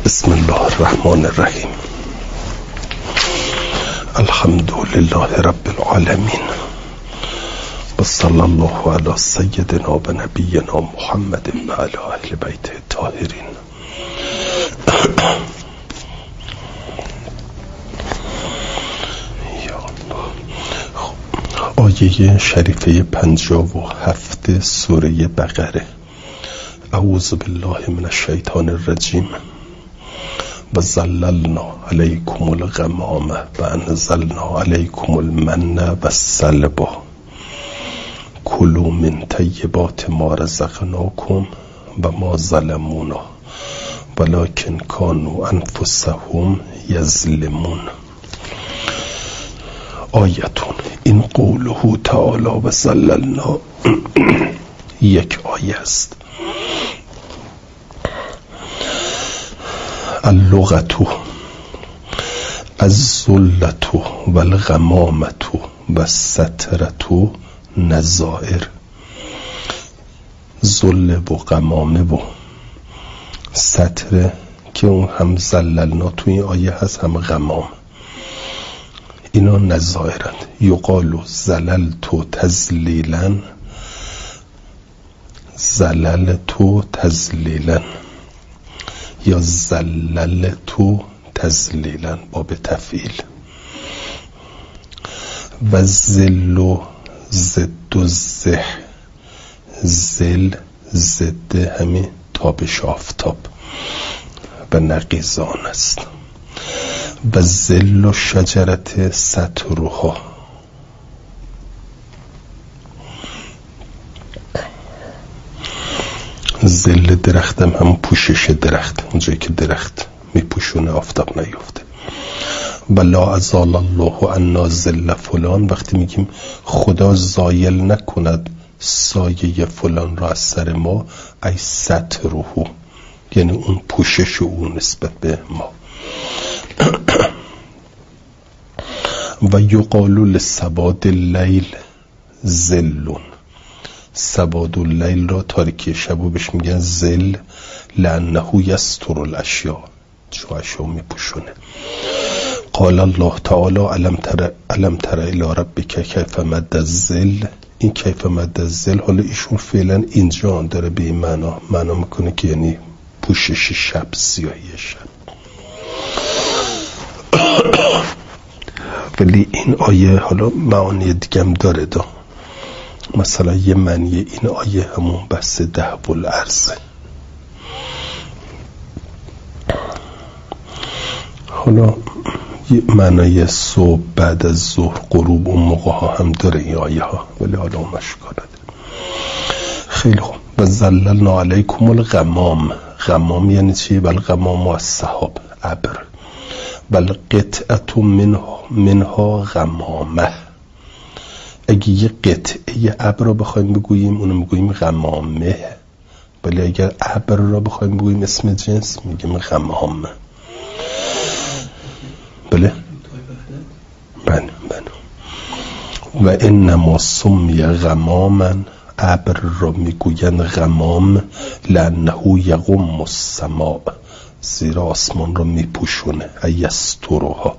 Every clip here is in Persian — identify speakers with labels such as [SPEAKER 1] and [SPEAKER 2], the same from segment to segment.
[SPEAKER 1] بسم الله الرحمن الرحیم. الحمد لله رب العالمین و صلی الله علی سیدنا و نبینا محمد و علی اهل بیت الطاهرین. آیه شریفه 57 سوره بقره. اعوذ بالله من الشیطان الرجیم. و ظللنا علیکم الغمام و انزلنا علیکم المن و السلوى کلوا من طیبات ما رزقناکم و ما ظلمونا ولکن کانوا انفسهم یظلمون. آیتون این قوله تعالی و ظللنا یک آیه است. اللغة الذلة والغمامة والسترة نظائر. ذل و غمامه و ستره که اون هم زللنا توی این آیه هست، هم غمام، اینا نظائرند. یقال زللت تزلیلا، زللت تزلیلا یا زللت تزلیلا باب تفعیل. و زل ضد الزح، زل ضد همین تابش آفتاب و نقیضان است. و زل شجرت سترها، زل درختم هم پوشش درخت، اونجایی که درخت میپوشونه آفتاب نیفته. و لا ازال الله عنا ظل فلان، وقتی میگیم خدا زایل نکند سایه فلان را از سر ما، ای ستره، یعنی اون پوشش او نسبت به ما. و یقال لسواد اللیل ظلون، سواد اللیل را تاریکی شب بهش میگن ظل، لانه یستر الاشیاء، چون اشیاء میپوشونه. قال الله تعالی الم تر الی ربک کیف مد الظل. این کیف مد الظل، حالا ایشون فعلا اینجا داره به این معنا میکنه که یعنی پوشش شب، سیاهی شب. ولی این آیه حالا معانی دیگه هم داره دا. مثلا یه معنی این آیه همون بحث دهب الارض. حالا یه معنی صبح بعد از ظهر غروب اون موقع ها هم داره این آیه ها، ولی حالا اون مشکل داره. خیلی خوب. و ظللنا علیکم الغمام. غمام یعنی چی؟ والغمام السحاب، ابر. والقطعة منها غمامه. اگه یه قطعه ابر رو بخوایم بگوییم اونو میگوییم غمامه، ولی اگر ابر رو بخوایم بگوییم اسم جنس میگیم غمامه. بله؟ بله. و انما سمی غماما، ابر رو میگوین غمام، لانه یغم السماء، زیرا آسمان رو میپوشونه، یسترها.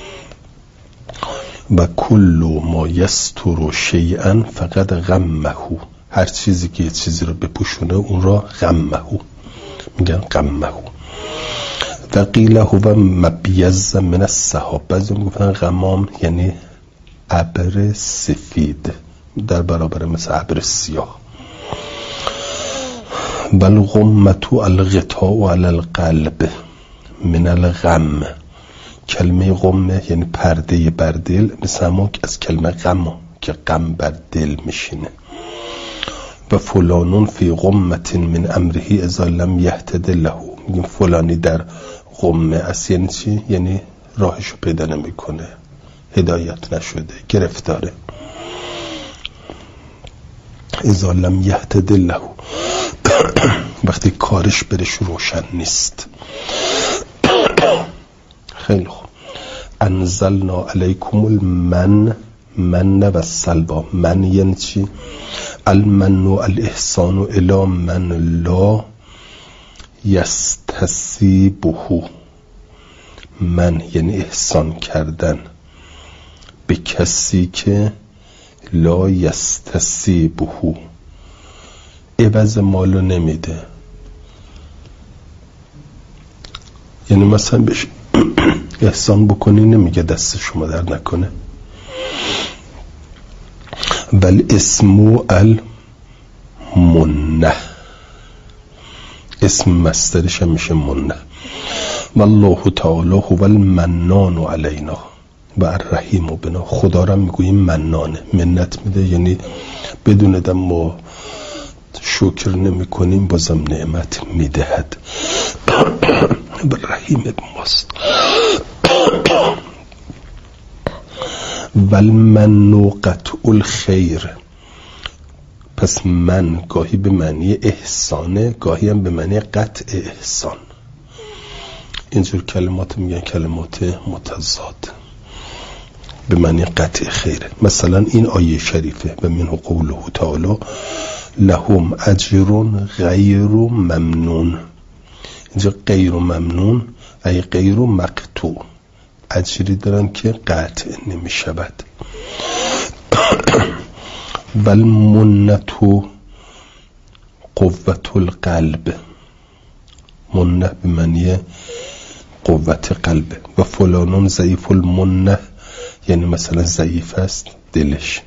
[SPEAKER 1] و کل ما یستر شیئا فقط غمه، هر چیزی که یه چیزی رو بپوشونه اون را غمه میگن، غمه. و قیل هو مبیز من السحاب، بعضی میگفتن غمام یعنی ابر سفید در برابر مثل ابر سیاه. بل غمت الغطاء علی القلب من الغم. کلمه غمه یعنی پرده بر دل، مثل همون از کلمه غم که غم بر دل میشینه. و فلانون فی غمت من امره اذا لم یهتد له، میگیم فلانی در غمه است، یعنی چی؟ یعنی راهشو پیدا نمیکنه، هدایت نشده، گرفتاره. اذا لم یهتد له، وقتی کارش برش روشن نیست. خیلی خوب. انزلنا علیکم المن و السلوى. من یعنی چی؟ المن و الاحسان الی من لا یستسیبه، من یعنی احسان کردن به کسی که لا یستسیبه، عوض مالو نمیده. یعنی مثلا بهش احسان بکنی نمیگه دست شما در نکنه. بل اسمو المنه، اسم مصدرش هم میشه منه. والله تعالی هو المنان علینا و الرحیم بنا. خدا را میگوییم منانه، منت میده، یعنی بدون دم ما شکر نمی کنیم بازم نعمت میدهد. رحیم ماست. والمن قطع الخیر، پس من گاهی به معنی احسانه، گاهی هم به معنی قطع احسان. اینجور کلمات میگن کلمات متضاد، به معنی قطع خیره. مثلا این آیه شریفه و منه قوله تعالی لهم اجر غیر ممنون. اینجا غیر ممنون ای غیر مقطوع، اجری دارن که قطع نمی شود. بل منتو قوت القلب، منه به معنی قوت قلب. و فلانون ضعیف المنه، یعنی مثلا ضعیف است دلش.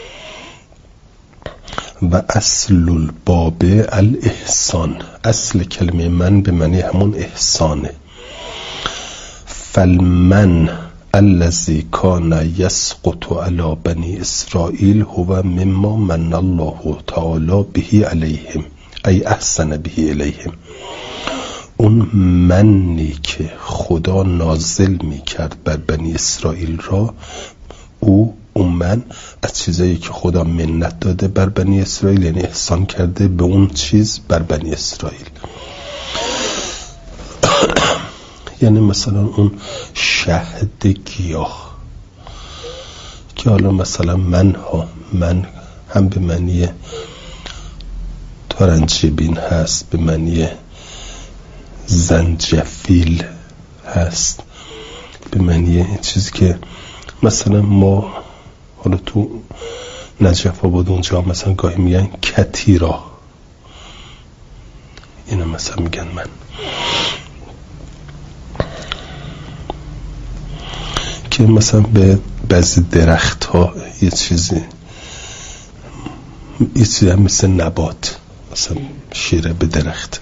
[SPEAKER 1] و اصل الباب الاحسان، اصل کلمه من به معنی همون احسانه. فالمن الذي كان يسقط على بني اسرائيل هو مما من الله تعالی به علیهم ای احسن به الیهم. اون منی که خدا نازل می کرد بر بنی اسرائیل را، اون من از چیزایی که خدا منت داده بر بنی اسرائیل، یعنی احسان کرده به اون چیز بر بنی اسرائیل. یعنی مثلا اون شهد گیاه که حالا مثلا من هم به معنی تارنجبین هست، به معنی زنجفیل هست، به معنی چیزی که مثلا ما حالا تو نجف آباد اونجا مثلا گاهی میگن کتیرا، اینا مثلا میگن من. که مثلا به بعضی درخت ها یه چیزی هم مثل نبات، مثلا شیره به درخت.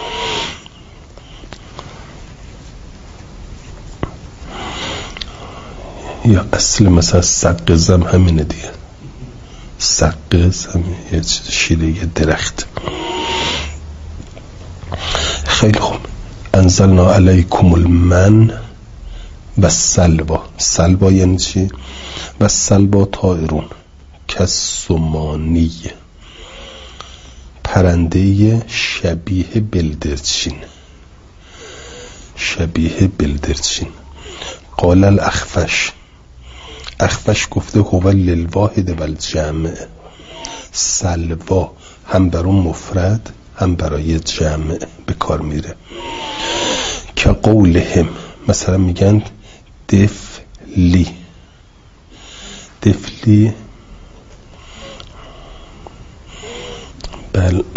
[SPEAKER 1] یا اصل مثلا سقز هم همینه دیگه، سقز هم یه شیره یه درخت. خیلی خوب. انزلنا علیکم المن و سلوا. سلوا یعنی چی؟ و سلوا طائرون کسمانی، پرنده شبیه بلدرچین، شبیه بلدرچین. قال الاخفش، اخفش گفته هو للواحد والجمع. سلوا هم برای مفرد هم برای جمع به کار میره. که قولهم، مثلا میگن دفلی، دفلی بل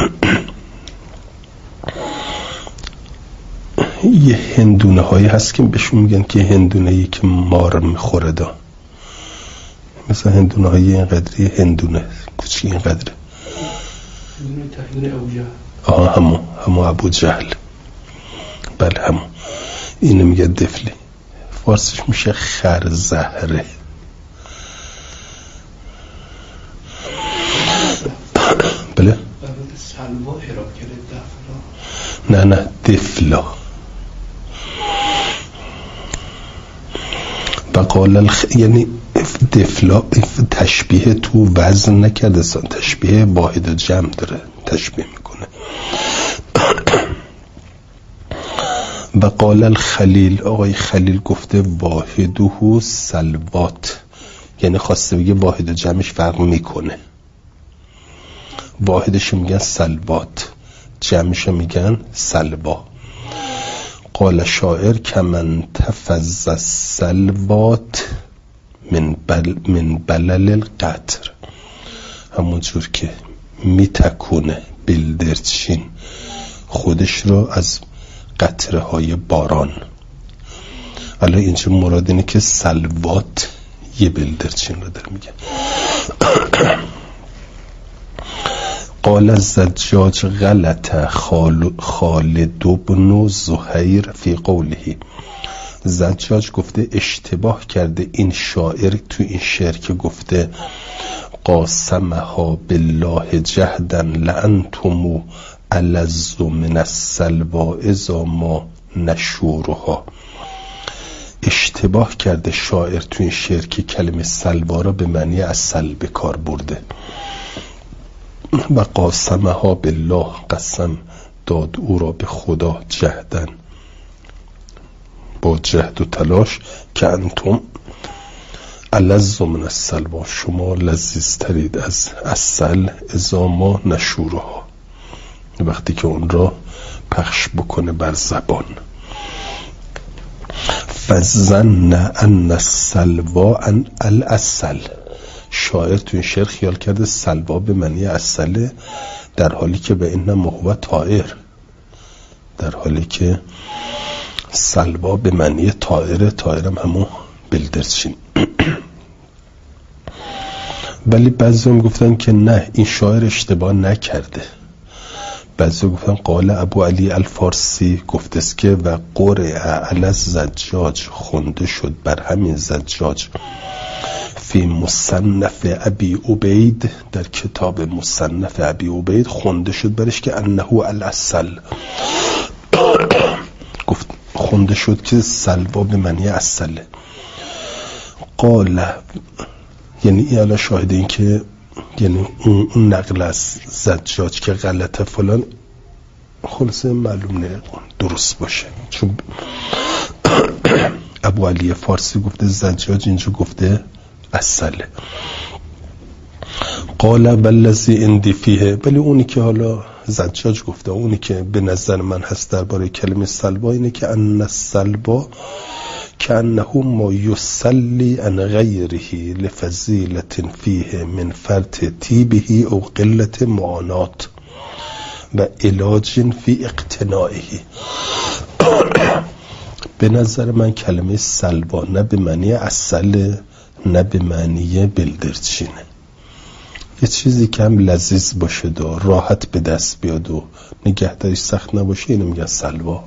[SPEAKER 1] یه هندونه هایی هست که بهشون میگن که هندونه ای که مار میخوره دا، مثلا هندونه های این قدری، هندونه کوچی این قدره. همون ابو جهل، بله همون، اینو میگه دفلی. فارسیش میشه خرزهره. بله نه دفلا. بقال یعنی دفلا تشبیه تو وزن نکرده، تشبیه واحد و جمع داره تشبیه میکنه. بقال الخلیل، آقای خلیل گفته واحده سلوات، یعنی خواسته بگه واحد و جمعش فرق میکنه. واحدش میگن سلوات، جمعش میگن سلوا. قال شاعر کمن تفز السلوات من بلل القطر، همون جور که میتکونه بلدرچین خودش رو از قطره های باران. حالا اینجا مراد اینه که سلوات یه بلدرچین رو داره میگه. قال الزجاج غلط خالد بن زهیر فی قوله. زجاج گفته اشتباه کرده این شاعر تو این شعر که گفته قاسمها بالله جهدا لانتم الذ من السلوى اذا ما نشورها. اشتباه کرده شاعر تو این شعر که کلمه سلوا را به معنی عسل به کار برده و قاسمها بالله قسم داد او را به خدا جهدن با جهد و تلاش که انتم الذ من السلوى شما لذیذترید از عسل اذا ما نشورها وقتی که اون را پخش بکنه بر زبان. فظن ان السلوى ان العسل. شاعر تو این شعر خیال کرده سلوا به معنی عسله، در حالی که به این هو طائر، در حالی که سلوا به معنی طائره، طائرم همون بلدرچین. ولی بعضی هم گفتن که نه، این شاعر اشتباه نکرده. بعضی گفتن قال ابو علی الفارسی گفته است که و قرئ علی الزجاج، خونده شد بر همین زجاج فی مصنف ابی عبید، در کتاب مصنف ابی عبید خونده شد برش که انه العسل، گفت خونده شد که سلوا به معنی عسله. قال یعنی ایالا شاهد این که یعنی اون نقل از زجاج که غلطه فلان خلاصه معلوم نه درست باشه، چون ابو علی فارسی گفته زجاج، اینجا گفته عسله. قال والذی عندی فیه، ولی اونی که حالا زجاج گفته، اونی که به نظر من هست درباره کلمه سلوا اینه که ان السلوا کانه ما یصلی عن غیره لفضیلة فیه من فرط طیبه او قلت معانات و علاج فی اقتناعه. به نظر من کلمه سلوا نه به معنی عسل نه به معنی بلدرچینه، یه چیزی که هم لذیذ باشه و راحت به دست بیاد و نگهداریش سخت نباشه، اینو میگن سلوا.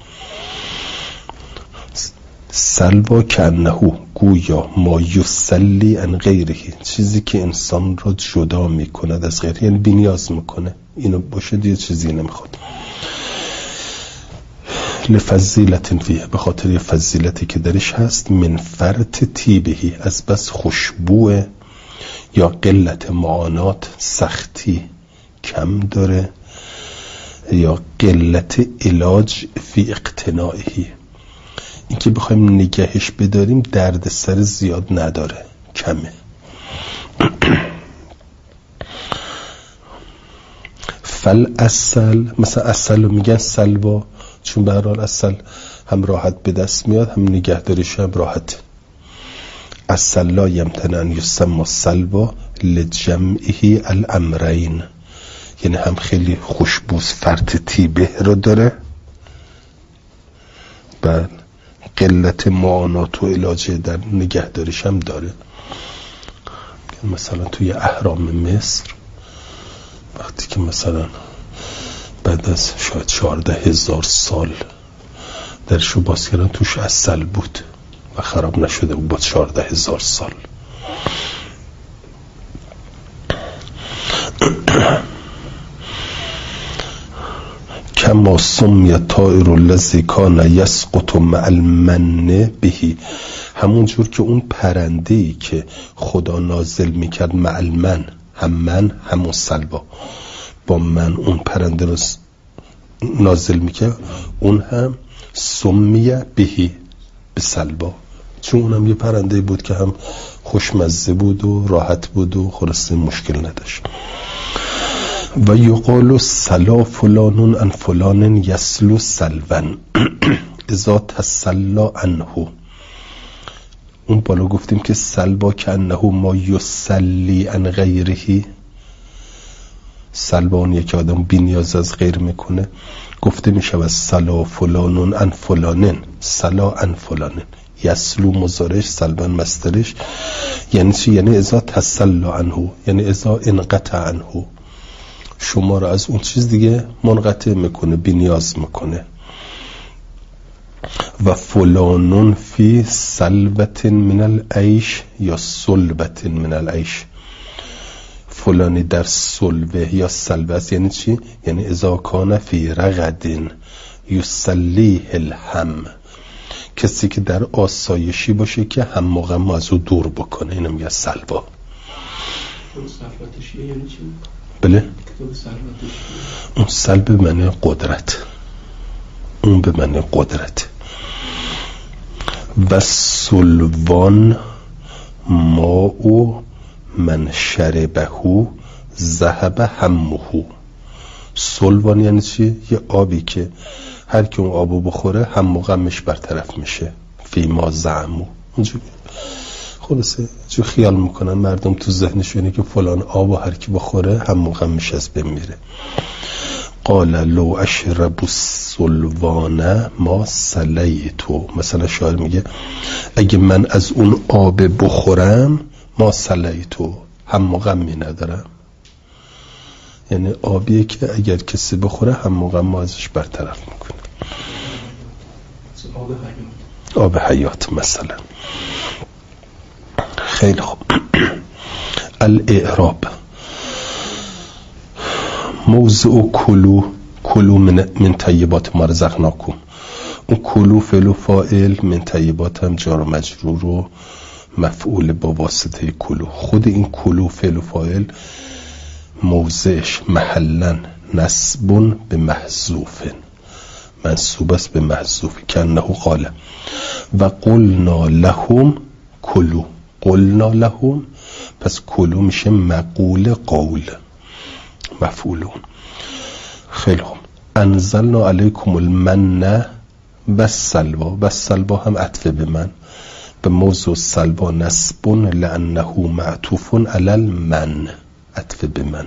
[SPEAKER 1] سلوا کانه گویا ما یصلی عن غیره، چیزی که انسان را جدا میکنه از غیره، یعنی بی‌نیاز میکنه، اینو باشه دیگه چیزی نمیخواد. لفضیلة فیه، به خاطر یه فضیلتی که درش هست، من فرط طیبه، از بس خوشبوه، یا قلت معانات، سختی کم داره، یا قلت علاج فی اقتناعه، این که بخوایم نگهش بداریم درد سر زیاد نداره، کمه. فل اصل، مثلا اصل رو میگن سلوا، چون به هر حال اصل هم راحت به دست میاد هم نگهداریش هم راحت. اصل لا یمتنع ان یسمى سلوا لجمعه الامرین، یعنی هم خیلی خوشبوز فرط طیبه رو داره، بعد قلت معانات و علاج در نگهداریش هم داره. مثلا توی اهرام مصر وقتی که مثلا بعد از شاید 14,000 سال درشو باز کردن، توش عسل بود و خراب نشده بود با 14,000 سال. کما سمی طائر الذی کان یسقط مع المن به، همون جور که اون پرنده‌ای که خدا نازل میکرد مع المن، هم من همون سلوا، با من اون پرنده رو نازل میکرد، اون هم سمیه بهی به سلوا، چون اونم یه پرنده بود که هم خوشمزه بود و راحت بود و خلاصه مشکل نداشت. و یقال سلا فلانون ان فلان یسلو سلون، اذا تسلا عنه. اون بالا گفتیم که سلبا که انه ما یسلی عن غیره، سلبا اون یکی آدم بی نیاز از غیر میکنه. گفته میشه و سلا فلانون عن فلانن، سلا عن فلانن. یسلو مضارعش، سلبا مصدرش. یعنی چی؟ یعنی اذا تسلا عنه، یعنی اذا انقطع عنه، شما رو از اون چیز دیگه منقطع میکنه، بی نیاز میکنه. و فلانون فی سلبت من العیش یا سلبت من العیش، فلانی در سلبه یا سلبه است. یعنی چی؟ یعنی اذا کان فی رغد یسلیه الهم، کسی که در آسایشی باشه که هم و غم از او دور بکنه، اینو میگه سلبا.
[SPEAKER 2] یعنی چی؟
[SPEAKER 1] بله، اون سلب به معنی قدرت، اون به معنی قدرت. و سلوان ماء من شربه ذهب همه. سلوان یعنی چی؟ یه آبی که هر کی اون آبو بخوره هم و غمش برطرف میشه. فی ما زعمو، اونجوری خلاصه جو خیال میکنن مردم تو ذهنشونه که فلان آبو هر کی بخوره هم و غمش از بین میره. قال لو اشرب السلوان ما سلیتو، مثلا شاعر میگه اگه من از اون آب بخورم ما سلیتو، هم و غمی ندارم. یعنی آبیه که اگر کسی بخوره هم و غم ازش برطرف میکنه. آب حیات مثلا. خیلی خوب. الاعراب موضع کلو من طیبات ما رزقناکم. اون کلو فعل و فاعل، من طیبات هم جار و مجرور و مفعول با واسطه کلو. خود این کلو فعل و فاعل موضعش محلا نصب به محذوف، منصوب است به محذوف که انه قال و قلنا لهم کلو. قلنا لهم، پس کلو میشه مقول قول، مفعولون. خیلی خوب. انزلنا علیکم المن و سلوا، و سلوا هم عطف به من، به موضوع سلوا نصب لانه معطوف علی المن، عطف به من،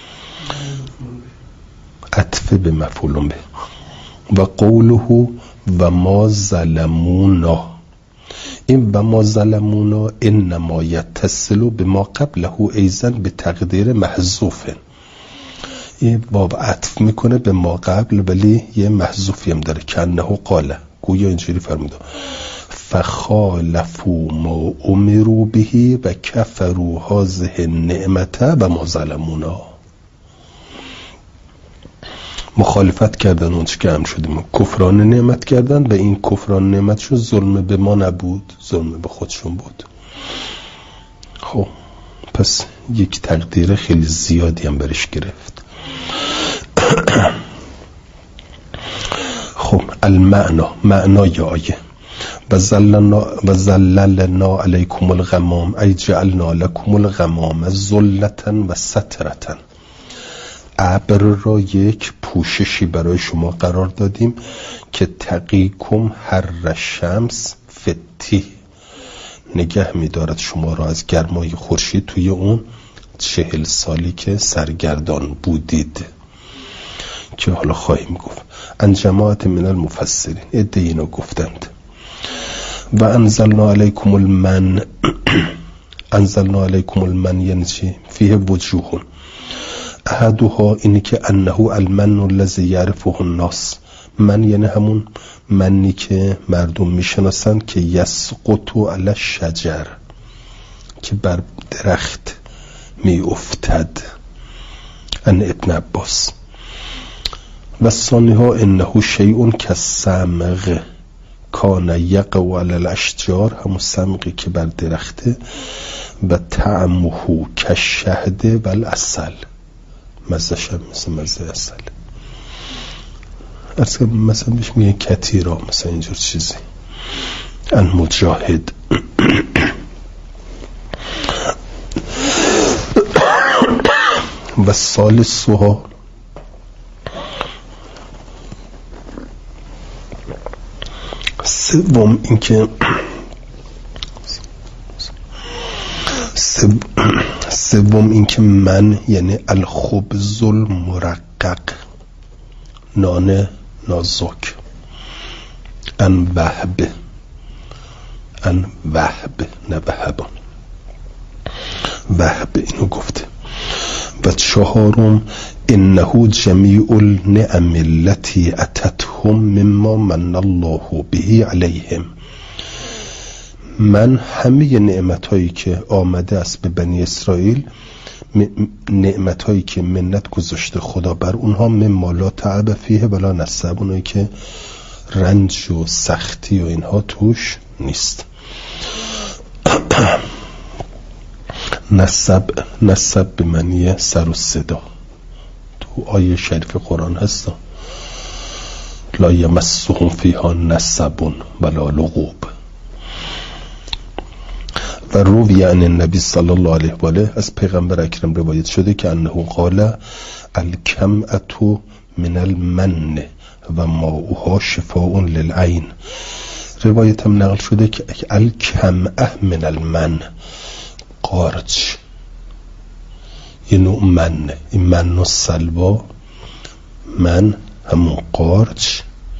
[SPEAKER 1] عطف به مفعول به. و قوله و ما ظلمونا، این و ما ظلمونا انما یتصل به ما قبله ایزن به تقدیر محذوف. این باب عطف میکنه به ما قبل ولی یه محذوفی هم داره که انه قاله، گویا اینجوری فرموده فخالفوا ما امروا به و کفروا هذه النعمت و ما ظلمونا. مخالفت کردن اون چی که هم شدیم، کفران نعمت کردن و این کفران نعمتشون ظلم به ما نبود، ظلم به خودشون بود. خب پس یک تقدیر خیلی زیادی هم برش گرفت. خب المعنا، معنای آیه و ظللنا علیکم الغمام ای جعلنا لکم الغمام ذلة و سترة. ابر را یک پوششی برای شما قرار دادیم که تقیکم حر شمس فتی، نگه می‌دارد شما را از گرمای خورشید توی اون 40 سالی که سرگردان بودید، که حالا خواهیم گفت. ان جماعت من المفسرین عده اینو گفتند. و انزلنا علیکم المن، انزلنا علیکم المن یعنی چی؟ فیه وجوه، احدها اینی که انه المن الذی یعرفه الناس. من یعنی همون منی که مردم میشناسن که یسقط علی الشجر، که بر درخت می افتد. ان ابن عباس. و ثانیها انه شیء کالسمغ کان یقع علی الاشجار، همون سمغی که بر درخته. و طعمه کالشهد و العسل، مزه‌ش هم مثل مزه عسل. اصلا مثلا بهش میگن کتیرا، مثلا اینجور چیزی. ان مجاهد. و سوم اینکه من یعنی الخبز المرقق، نان نازک، ان وهب نه وهبان، وهب اینو گفته. و چهارم انه جمیع النعم التي اتتهم مما من الله به علیهم، من همه نعمتایی که آمده است به بنی اسرائیل، نعمتایی که منت گذاشته خدا بر اونها، مما لا تعب فیه ولا نصب، اونایی که رنج و سختی و اینها توش نیست. نصب به معنی سر و صدا، تو آیه شریف قرآن هست لا یمسهم فیها نصب ولا لغوب. و روی عن النبی صلی الله علیه و آله، از پیغمبر اکرم روایت شده که انه قال الکمأة من المن و ماؤها شفاء للعین. روایت هم نقل شده که الکمأة من المن، قارچ یه نوع من، این من و سلوا، من همون قارچ،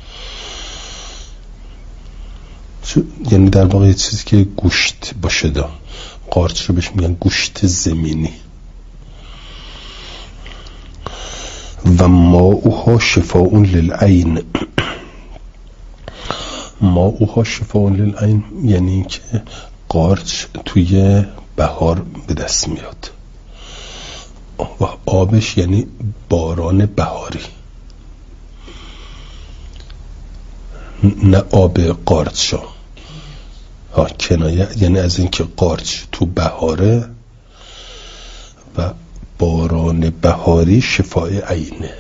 [SPEAKER 1] یعنی در واقع یه چیزی که گوشت باشه، دا قارچ رو بهش میگن گوشت زمینی. و ماؤها شفاء للعین، ماؤها شفاء للعین یعنی که قارچ توی بهار به دست میاد و آبش یعنی باران بهاری، نه آب قارچ ها، کنایه یعنی از اینکه قارچ تو بهاره و باران بهاری شفای عینه.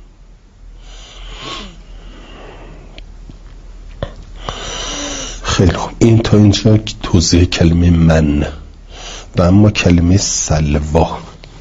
[SPEAKER 1] خیلی خوب، این تا اینجا توضیح کلمه من. و اما کلمه سلوا،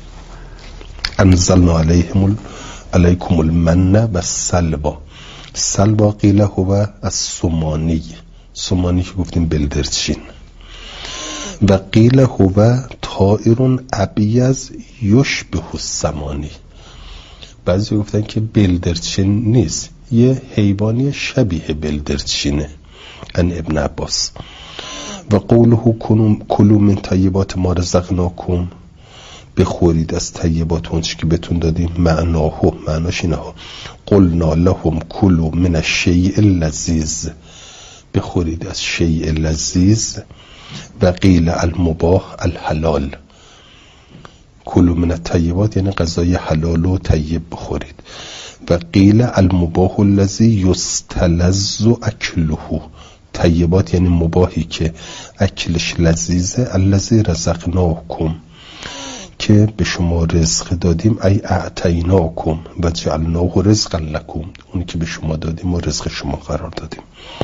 [SPEAKER 1] انزلنا علیکم المن و سلوا. سلوا قیله هو از سمانی که گفتیم بلدرچین، و قیله هو طائر ابیض یشبه السمانی. بعضی گفتن که بلدرچین نیست، یه حیوانی شبیه بلدرچینه. ان ابن عباس. و قوله کلوا من طیبات ما رزقناکم، بخورید از طیبات اون چی که بهتون دادیم. معناش اینه ها، قلنا لهم کلوا من الشیء اللذیذ، بخورید از شیء لذیذ. و قیل المباح الحلال، کلوا من الطیبات یعنی غذای حلال و طیب بخورید. و قیل المباح الذی یستلذ اکله، طیبات یعنی مباحی که اکلش لذیذه. الذی رزقناکم، که به شما رزق دادیم. ای اعطیناکم و جعلناه رزقا لکم، اونی که به شما دادیم و رزق شما قرار دادیم.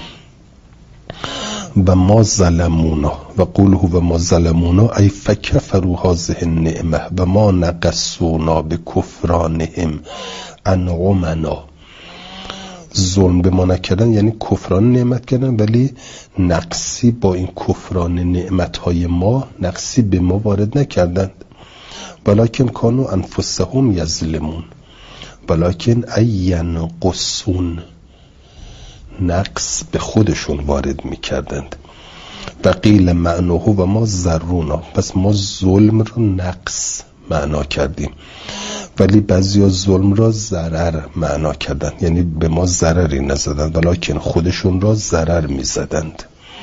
[SPEAKER 1] و ما ظلمونا، و قوله و ما ظلمونا ای فکفروا هذه النعمه و ما نقصونا بکفرانهم انعمنا. ظلم به ما نکردن یعنی کفران نعمت کردن، ولی نقصی با این کفران نعمتهای ما، نقصی به ما وارد نکردند. ولکن کانوا انفسهم یظلمون، ولکن ینقصون، نقص به خودشون وارد میکردند. و قیل معناه و ما ضرونا، پس ما ظلم رو نقص معنا کردیم، ولی بعضیا ظلم را ضرر معنا کردند، یعنی به ما ضرری نزدند ولکن خودشون را ضرر میزدند.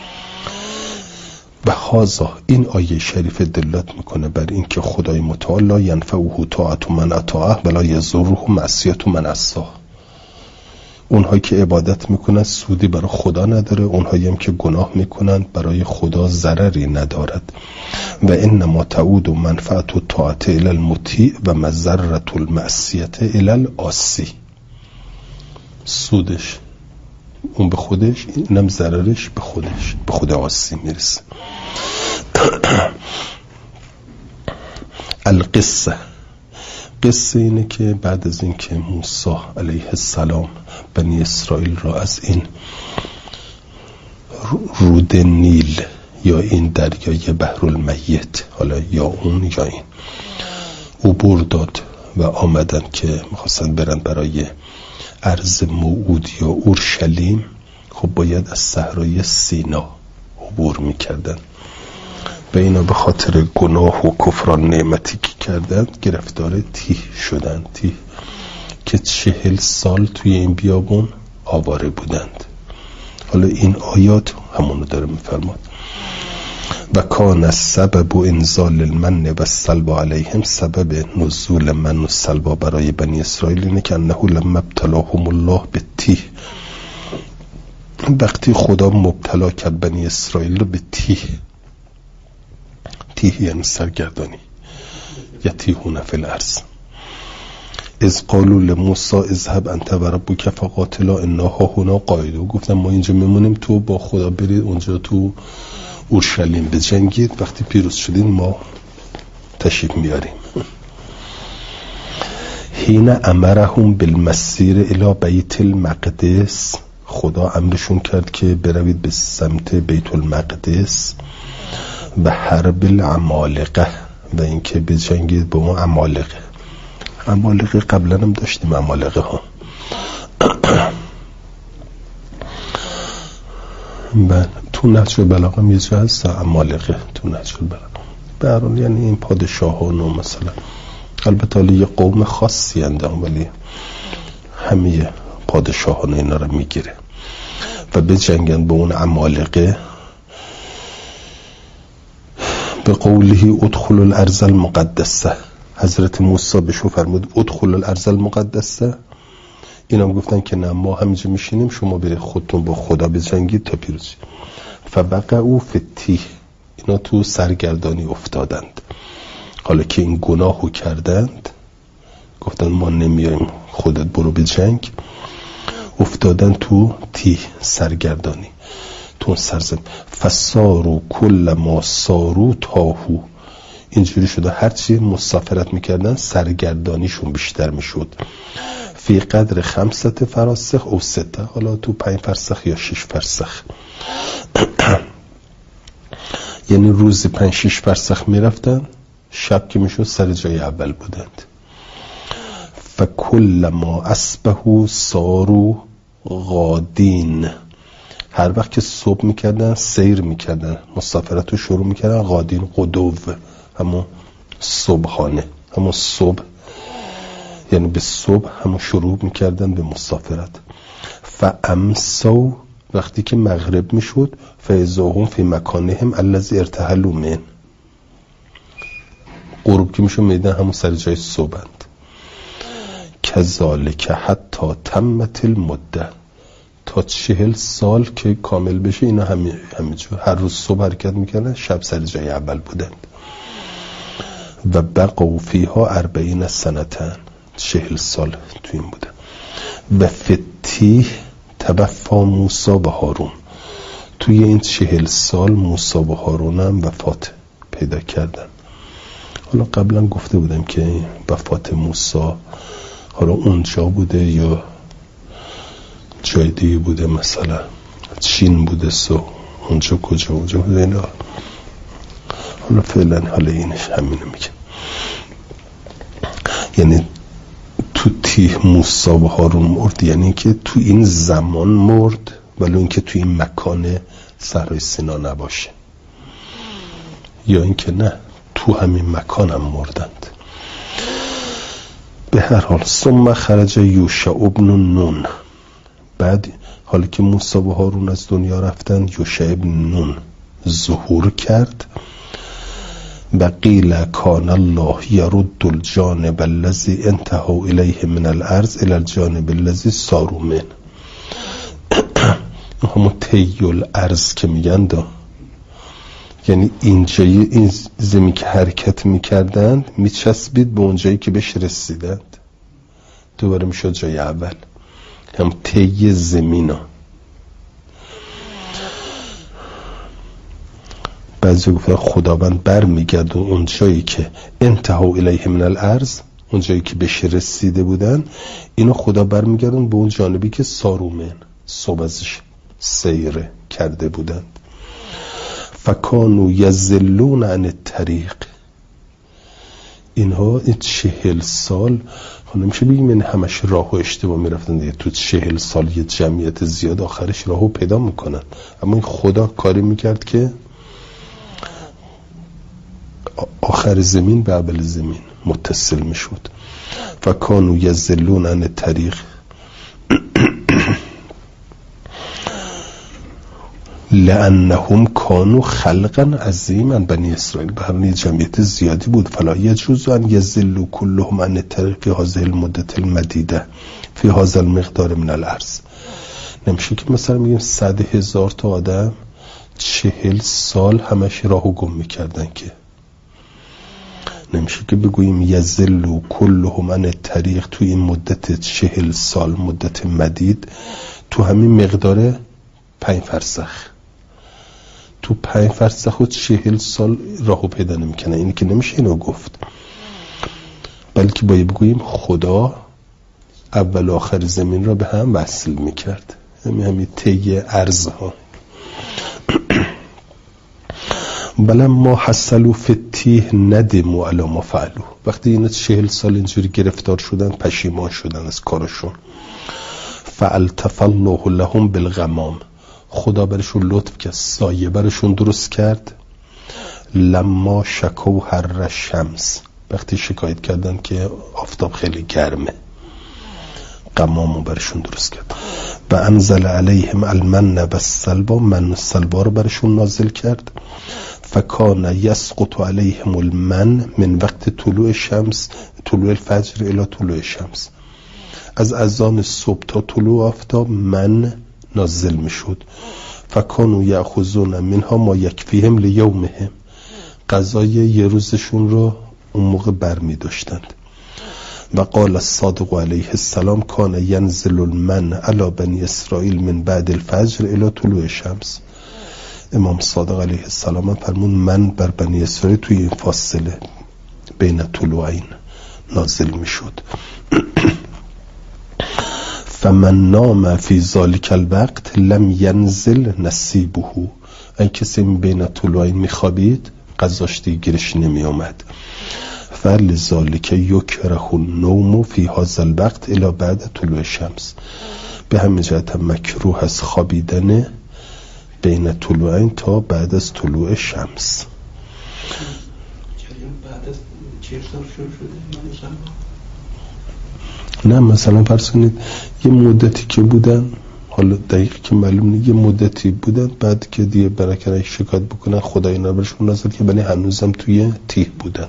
[SPEAKER 1] و هازا، این آیه شریف دلالت میکنه بر این که خدای متعال لا ینفعه طاعت من اطاعه ولا یضره معصیت من عصاه. اونهایی که عبادت میکنن سودی برای خدا نداره، اونهایی هم که گناه میکنن برای خدا ضرری ندارد. و انما تعود منفعت الطاعت الی المطیع و مضرة المعصیت الی العاصی. سودش اون به خودش، اینم ضررش به خودش، به خود عاصی میرسه. القصه، قصه اینه که بعد از این که موسی علیه السلام بنی اسرائیل را از این رود نیل یا این دریای بحرالمیت، حالا یا اون یا این، عبور داد و آمدن که میخواستن برن برای ارض موعود یا اورشلیم. خب باید از صحرای سینا عبور میکردن و اینا به خاطر گناه و کفران نعمتی که کردن گرفتار تیه شدن. تیه که 40 سال توی این بیابون آواره بودند. حالا این آیات همونو داره میفرماد. و کان السبب انزال المن و السلوى علیهم، سبب نزول من و سلوا برای بنی اسرائیل اینه که انه لما ابتلاهم الله بالتیه، وقتی خدا مبتلا کرد بنی اسرائیل رو به تیه. تیه یعنی سرگردانی، یتیهون فی الارض. اذ قالوا لموسی اذهب انت و ربک فقاتلا انا هاهنا قاعدون، گفتم ما اینجا میمونیم، تو با خدا برید اونجا تو اورشلیم بجنگید، وقتی پیروز شدین ما تشریف میاریم. حین امرهم بالمسیر الی بیت المقدس، خدا امرشون کرد که بروید به سمت بیت المقدس و حرب العمالقه، و اینکه بجنگید با اون عمالقه. عمالقه قبلا هم داشتیم، عمالقه ها. و تو نهج البلاغه هم یه جا هست عمالقه، تو نهج البلاغه به هر حال یعنی این پادشاهان و مثلا، البته حالا یه قوم خاصی اندام، ولی همه پادشاهان اینا رو میگیره و به جنگن به اون عمالقه. به قوله ادخل الارض المقدسه، حضرت موسی بهشون فرمود ادخل الارض المقدسه. اینا هم گفتن که نه، ما همینجا میشینیم، شما برید خودتون با خدا بجنگید تا پیروزی. فبقعوا فی التیه، اینا تو سرگردانی افتادند. حالا که این گناهو کردند، گفتن ما نمیایم، خودت برو بجنگ، افتادن تو تیه، سرگردانی تو سرزم. فسارو کل ما سارو تاهو، اینجوری شده هرچی مسافرت میکردن سرگردانیشون بیشتر میشد. فی قدر 5 فراسخ او 6، حالا تو 5 فرسخ یا 6 فرسخ. یعنی روزی 5-6 فرسخ میرفتن، شب که میشد سر جای اول بودند. فکل ما اصبحوا سارو غادین، هر وقت که صبح میکردن سیر میکردن، مسافرت رو شروع میکردن. غادین قدو، همون صبحانه، همون صبح، یعنی به صبح همون شروع میکردن به مسافرت. فامسوا، وقتی که مغرب میشد، فاذاهم فی مکانهم الذی ارتحلوا من، غروب که میشد میدن همون سر جای صبحند. کذالک حتی تمت المده، تا 40 سال که کامل بشه اینا همینجور هر روز صبح حرکت میکردن، شب سر جای اول بودند. و بقوا فیها 40 سنه، 40 سال تو این بودن. و فتیه توفا موسی و هارون، توی این 40 سال موسی و هارون هم وفات پیدا کردن. حالا قبلا گفته بودم که وفات موسی حالا اونجا بوده یا جای دیگه بوده، مثلا چین بوده، اونجا کجا اونجا بوده اینا. حالا فعلا حالا اینش همینو میگه، یعنی تو تیه موسی و هارون مرد، یعنی که تو این زمان مرد، ولی این که تو این مکان صحرای سینا نباشه، یا این که نه تو همین مکان هم مردند. به هر حال ثم خرج یوشع ابن نون، بعد حالا که موسی و هارون از دنیا رفتن، یوشع ابن نون ظهور کرد. و قیل کان الله یرد الجانب الذی انتهوا الیه من الارض الی الجانب الذی ساروا من، همون طی الارض که میگن دا، یعنی اینجایی این زمین که حرکت میکردند میچسبید به اونجایی که بهش رسیدند، دوباره میشد جای اول، هم طی زمینا. بعضی گفتن خداوند بر میگرد اون جایی که انتهوا الیه من الارض، اون جایی که بهش رسیده بودن، اینو خدا بر میگردن به اون جانبی که سارومن، صبح ازش سیره کرده بودند. فکانوا یضلون عن الطریق، اینها 40 سال نمیشه بگیم این همش راه و اشتباه میرفتن دیگه. تو 40 سال یه جمعیت زیاد آخرش راهو پیدا میکنن. اما این خدا کاری میکرد که آخر زمین به اول زمین متصل میشد. فکانوا یضلون عن الطریق لانهم کانوا خلقا عظیما. بنی اسرائیل به هر جمعیت زیادی بود. فلا یجوز ان یضلوا كلهم عن الطریق فی هذه المدة المدیده فی هذا المقدار من الارض. نمیشه که مثلا میگیم 100,000 تا آدم 40 سال همش راهو گم میکردن، که نمیشه که بگوییم یضلوا كلهم عن الطریق تو این مدت 40 سال مدت مدید تو همین مقدار 5 فرسخ. تو 5 فرسخ و 40 سال راهو پیدا نمیکنه. اینی که نمیشه اینو گفت، بلکه باید بگوییم خدا اول و آخر زمین را به هم وصل میکرد، همین طی ارزها. بلما حصلوا فی التیه ندموا علی ما فعلوا. وقتی اینا 40 سال اینجوری گرفتار شدن پشیمان شدن از کارشون. فالتف الله لهم بالغمام، خدا برشون لطف کرد، سایه برشون درست کرد. لما شکو حر الشمس، وقتی شکایت کردن که آفتاب خیلی گرمه، غمامو برشون درست کرد. و انزل علیهم المن و السلوا، من و سلوا رو برشون نازل کرد. فکان یسقط علیهم المن من وقت طلوع الشمس، طلوع الفجر الی طلوع الشمس، از اذان صبح تا طلوع آفتاب من نازل میشد. فکانوا یأخذون منها ما یکفیهم لیومهم، غذای یه روزشون رو اون موقع برمی داشتند. و قال الصادق علیه السلام کان ینزل المن علی بنی اسرائیل من بعد الفجر الی طلوع الشمس. امام صادق علیه السلام فرمود من بر بنی اسرائیل توی این فاصله بین طلوعین نازل میشد. فمن نام فی ذلک الوقت لم ینزل نصیبه، این کسی بین طلوعین میخوابید قضاش دیگه گیرش نمی اومد. فلذلک یکره النوم فی هذا الوقت الی بعد طلوع الشمس، به همین جهت مکروه از خوابیدن بین طلوعین تا بعد از طلوع شمس.
[SPEAKER 2] بعد از 40 سال شروع شده؟
[SPEAKER 1] نه مثلا فرض کنید یه مدتی که بودن، حالا دقیق که معلوم نیست، یه مدتی بودن بعد که دیگه برای شکایت بکنن خدا اینا برشون نازل که ولی هنوزم توی تیه بودن.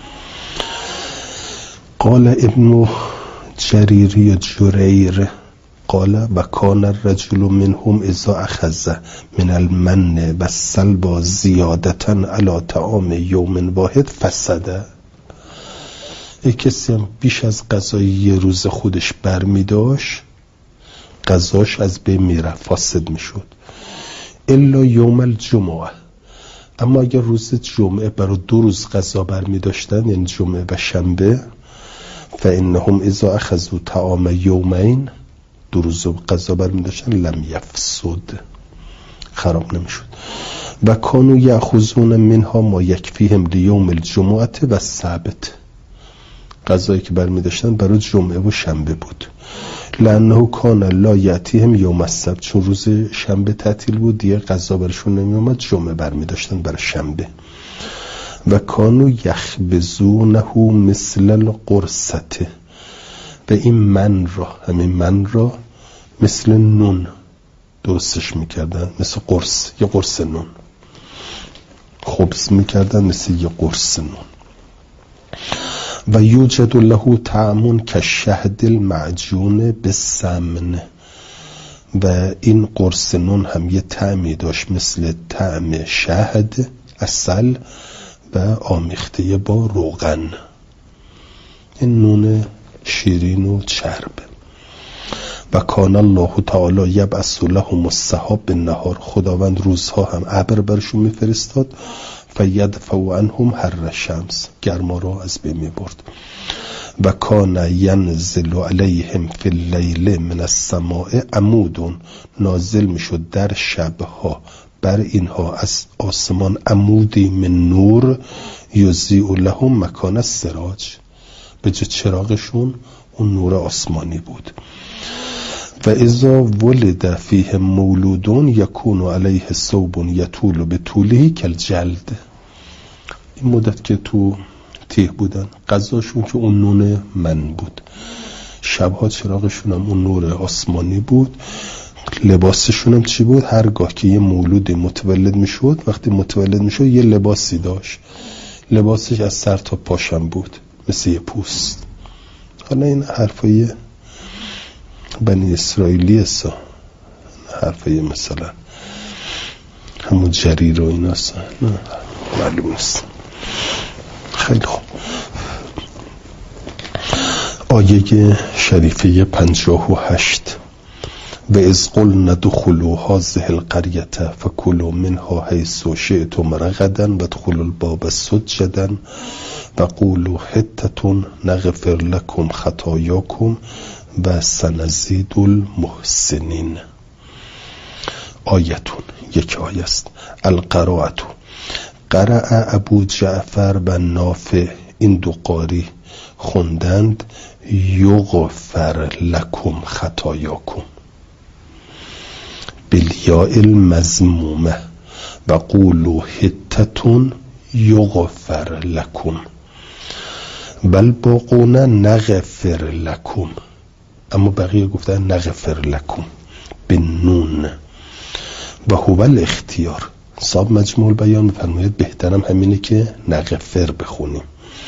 [SPEAKER 1] قال ابن جریر جریر قال و کان الرجل منهم اذا اخذ من المن و السلوى زیادتا علی طعام یوم واحد فسده. یک کسی هم بیش از غذای یه روز خودش برمی داشت غذاش از بین میره، فاسد میشد. الا یوم الجمعه، اما اگر روز جمعه برای 2 روز غذا برمی داشتن، یعنی جمعه و شنبه، فانهم اذا اخذوا طعام یومین، 2 روز غذا برمی داشتن، لم یفسد، خراب نمیشد. و کانوا یاخذون منها ما یکفیهم لیوم الجمعه و السبت، غذایی که برمی داشتن برای جمعه و شنبه بود. لانه کان لا یاتیهم یوم السبت، چون روز شنبه تعطیل بود دیگه غذا برشون نمی اومد، جمعه برمی داشتن برای شنبه. و کانوا یخبزونه مثل القرصه، و این من را، همین من را مثل نون درستش میکردن، مثل قرص، یه قرص نون خبز میکردن مثل یه قرص نون. و یوجد له طعم کالشهد المعجون بالسمن، و این قرص نون هم یه طعمی داشت مثل طعم شهد، عسل و آمیخته با روغن، این نون شیرین و چرب. و کان الله تعالی یبعث لهم السحاب بالنهار، خداوند روزها هم ابر برشون میفرستاد، فیدفع عنهم حر الشمس، گرما را از بین میبرد. و کان ینزل علیهم فی اللیل من السماء عمود، نازل میشد در شبها بر اینها از آسمان عمودی من نور، یضیء لهم مکان السراج، به جای چراغشون اون نور آسمانی بود. و اذا ولد فیه مولود یکون علیه ثوب یطول بطوله کالجلد، این مدت که تو تیه بودن غذاشون که اون نون من بود، شبها چراغشون هم اون نور آسمانی بود. لباسشون هم چی بود؟ هرگاه که یه مولود متولد میشد، وقتی متولد میشد یه لباسی داشت، لباسش از سر تا پاشم بود مثل یه پوست. حالا این حرفای بنی اسرائیلی هستا، حرفای مثلا همون جریر و این هستا، نه معلوم نیست. خیلی خوب. آیه شریفه 58: و اذ قلنا ادخلوا هذه القرية فكلوا منها حيث شئتم رغدا وادخلوا الباب سجدا وقولوا حطة نغفر لكم خطاياكم و سنزيد المحسنين. آیتون، یک آیه است. القراءة، قرأ ابو جعفر و نافع، این دو قاری خوندند یغفر لکم خطایاکم بالیاء المضمومه و قولوا حطة یغفر لکم بل باقون نغفر لکم، اما بقیه گفتن نغفر لکم بالنون و هو الاختیار. صاحب مجموع بیان می‌فرماید بهترم همینه که نغفر بخونیم،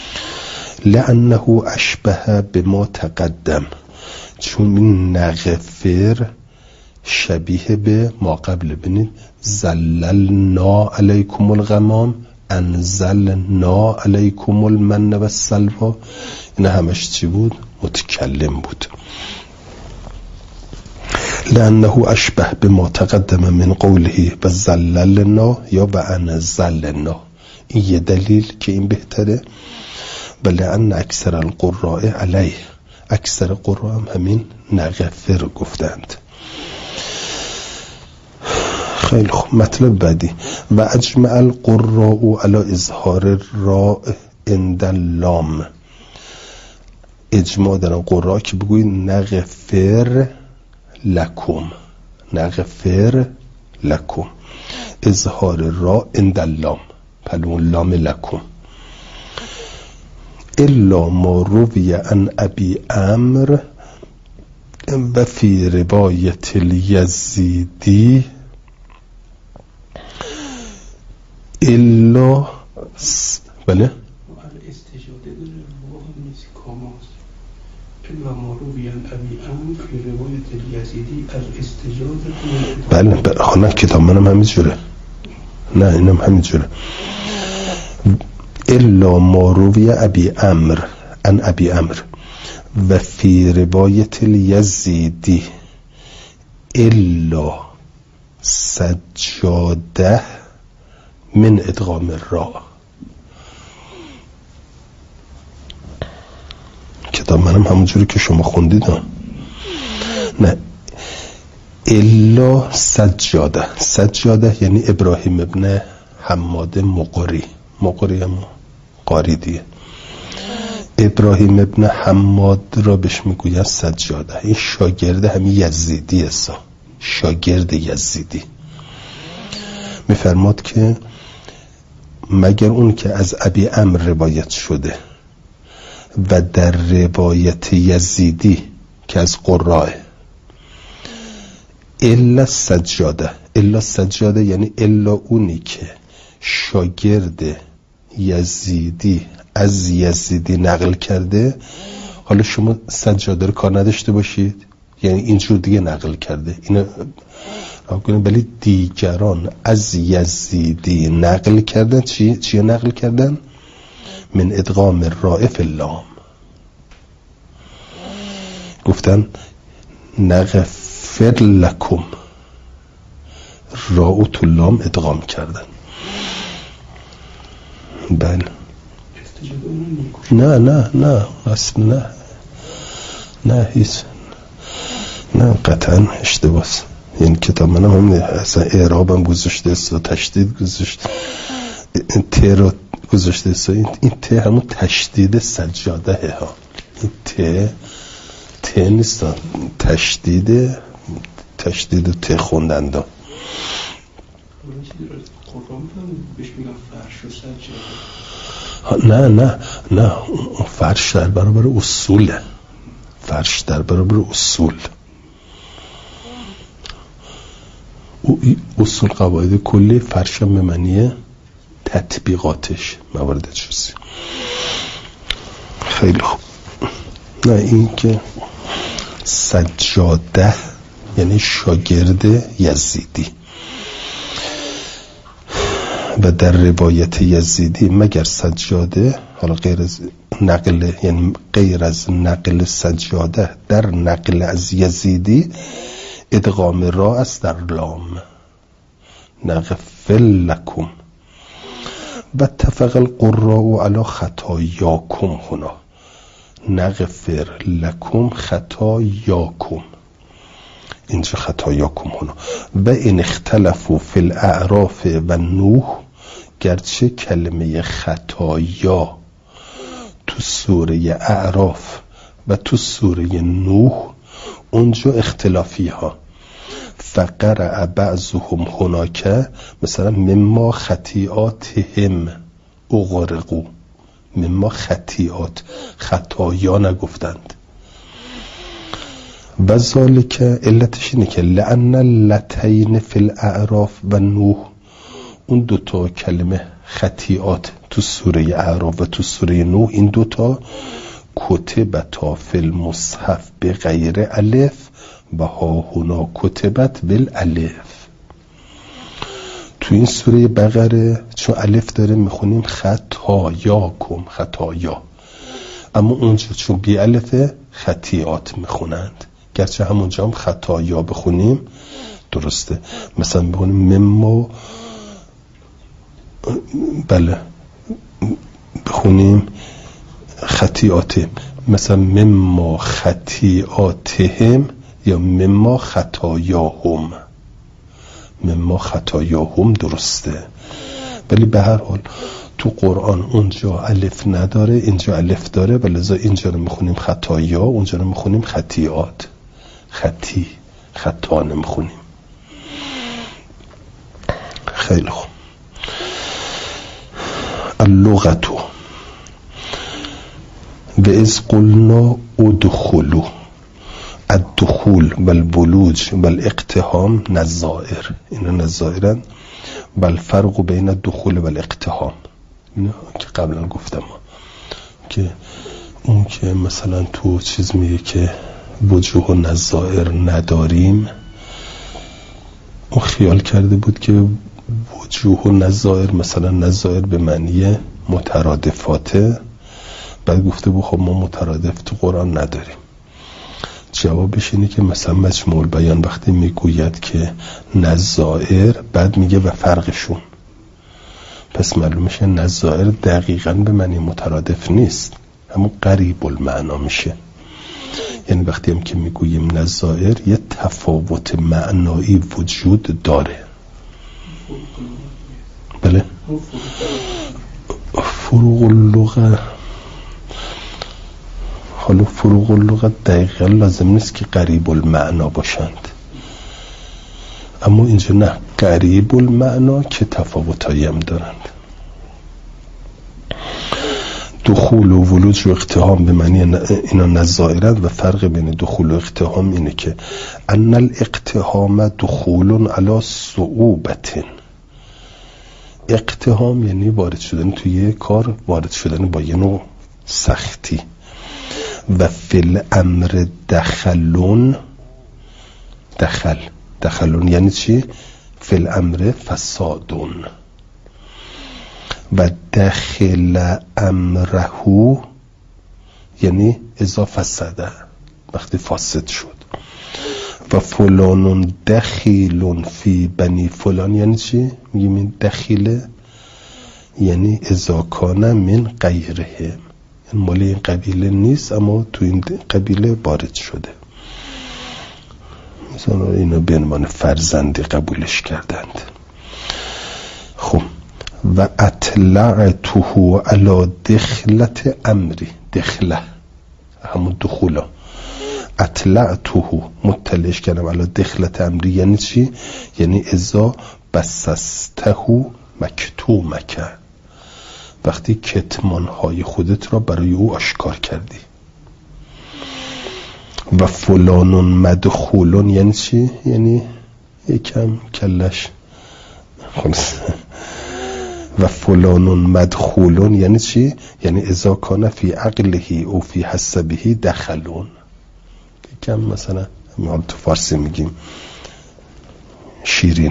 [SPEAKER 1] لانه اشبه بما تقدم، چون این نغفر شبیه به ما قبل. ببینید زللنا علیکم الغمام، انزلنا علیکم المن و السلوی، این همش چی بود؟ متکلم بود. لانه اشبه بما تقدم من قوله و زللنا یا و انزلنا، این یه دلیل که این بهتره. بله ان اکثر القراء علیه، اکثر قراء هم همین نغفر گفتند. خیلی خوب. مطلب بعدی: و اجمع القراء علی اظهار الراء عند اللام، اجماع دارن قراء که بگوید نغفر لکم، نغفر لکم، اظهار راء عند اللام، پلو لام لکم. الا ما روی عن ابی عمرو و فی روایت الیزیدی الا بله
[SPEAKER 2] استجاده داره واقع نیست کاماست. الا ما روی عن ابی عمرو فی روایت الیزیدی از استجاده
[SPEAKER 1] بله خانه کتاب منم همینجوره، نه اینم همینجوره. الا ما روی ابی عمرو عن ابی عمرو و فی روایت الیزیدی الا سجاده من ادغام الراء. کتاب منم همونجوری که شما خوندید. نه الا سجاده، سجاده یعنی ابراهیم ابن حماد مقری، مقری هم قاری دیگه. ابراهیم ابن حماد را بهش میگوید سجاده. این شاگرد همین یزیدی است، شاگرد یزیدی. میفرماد که مگر اون که از ابی عمرو روایت شده و در روایت یزیدی که از قراء الا سجاده، الا سجاده یعنی الا اونی که شاگرد یزیدی از یزیدی نقل کرده. حالا شما سجاده رو کار نداشته باشید، یعنی اینجور دیگه نقل کرده اینو کنید، ولی دیگران از یزیدی نقل کردن. چی نقل کردن؟ من ادغام الراء فی اللام، گفتن نغفر لکم، را و تو لام ادغام کردن. بله نه اصلا نه هیچ، نه قطعا اشتباس. این کتاب منم هم اصلا اعرابم گذاشته است و تشدید گذاشته، این ت رو گذاشته است. این ت همون تشدید سجاده ها، این ت نیست، تشدید و ت خوندن دا. نه فرش در برابر اصوله، فرش در برابر اصول. اصول قواعد کلی، فرش هم به معنی تطبیقاتش، موارد چیزی. خیلی خوب. نه این که سجاده یعنی شاگرد یزیدی، و در روایت یزیدی مگر سجاده، حالا غیر از نقل، یعنی غیر از نقل سجاده، در نقل از یزیدی ادغام را است در لام، نغفر لکم. و اتفق القراء علی خطایاکم هنا، نغفر لکم خطایاکم، اینجا خطایاکم هنا. و این اختلفوا فی الاعراف و نوح، گرچه کلمه خطایا تو سوره اعراف و تو سوره نوح اونجا اختلافی ها. فقرأ بعضهم هناک مثلا مما خطیئاتهم اغرقوا، مما خطیئات، خطایا نگفتند. و ذالک علتش اینه که لأن اللتین فی الاعراف و نوح، اون دوتا کلمه خطیئات تو سوره اعراف و تو سوره نوح، این دوتا کتبتا فی المصحف به غیر الف و ها هنا کتبت بالالف. تو این سوره بقره چون الف داره میخونیم خطایاکم، خطایا، اما اونجا چون بی الفه خطیئات میخونند، گرچه همونجا هم خطایا بخونیم درسته. مثلا بخونیم مما، بله بخونیم خطیئاتهم، مثلا مما خطیئاتهم یا مما خطایاهم، مما خطایاهم درسته. ولی به هر حال تو قرآن اونجا الف نداره، اینجا الف داره، و لذا اینجا رو میخونیم خطایا، اونجا رو میخونیم خطیئات، خطا نمیخونیم. خیلی خوب. اللغتو و از قلنا ادخلو، الدخول و البلوج و الاقتحام نظائر، اینا نظائرن. و الفرق بین الدخول و الاقتحام، اینا که قبلا گفتم که اون که مثلا تو چیز میگه که وجوه و نظائر نداریم، اون خیال کرده بود که وجوه و نظائر، مثلا نظائر به معنی مترادفاته، بعد گفته بود خب ما مترادف تو قرآن نداریم. جوابش اینه که مثلا مجموع البیان وقتی میگوید که نظائر، بعد میگه و فرقشون، پس معلوم میشه نظائر دقیقاً به معنی مترادف نیست، همون قریب المعنا میشه. یعنی وقتی هم که میگوییم نظائر یه تفاوت معنایی وجود داره. بله فروق اللغه، حالا فروق اللغه دقیقا لازم نیست که قریب المعنا باشند، اما اینجا نه، قریب المعنا که تفاوتایی هم دارند. دخول و ولوج و اقتحام به معنی اینا نظائرند، و فرق بین دخول و اقتحام اینه که ان الاقتحام دخول علی صعوبت، اقتحام یعنی وارد شدن توی یه کار، وارد شدن با یه نوع سختی. و فی الامر دخلون یعنی چی؟ فی الامر فسادون. و دخل امرهو یعنی اذا فسده، وقتی فاسد شد. و فلان دخیل فی بنی فلان یعنی چی؟ میگیم این دخیله یعنی اذا کان من غیرهم، یعنی مال این قبیله نیست اما تو این قبیله وارد شده، مثلا اینو به عنوان فرزندی قبولش کردند. خب و اطلعته علی دخلت امری، دخله همون دخولا، اطلعته مطلعش کردم علی دخلت امری یعنی چی؟ یعنی اذا بسسته مکتومک، وقتی کتمانهای خودت را برای او آشکار کردی. و فلان مدخولون یعنی چی؟ یعنی یکم کلش خلاص. و فلان مدخولون یعنی چی؟ یعنی اذا کان فی عقله او فی حسبه دخلون، یکم مثلا ما تو فارسی میگیم شیرین.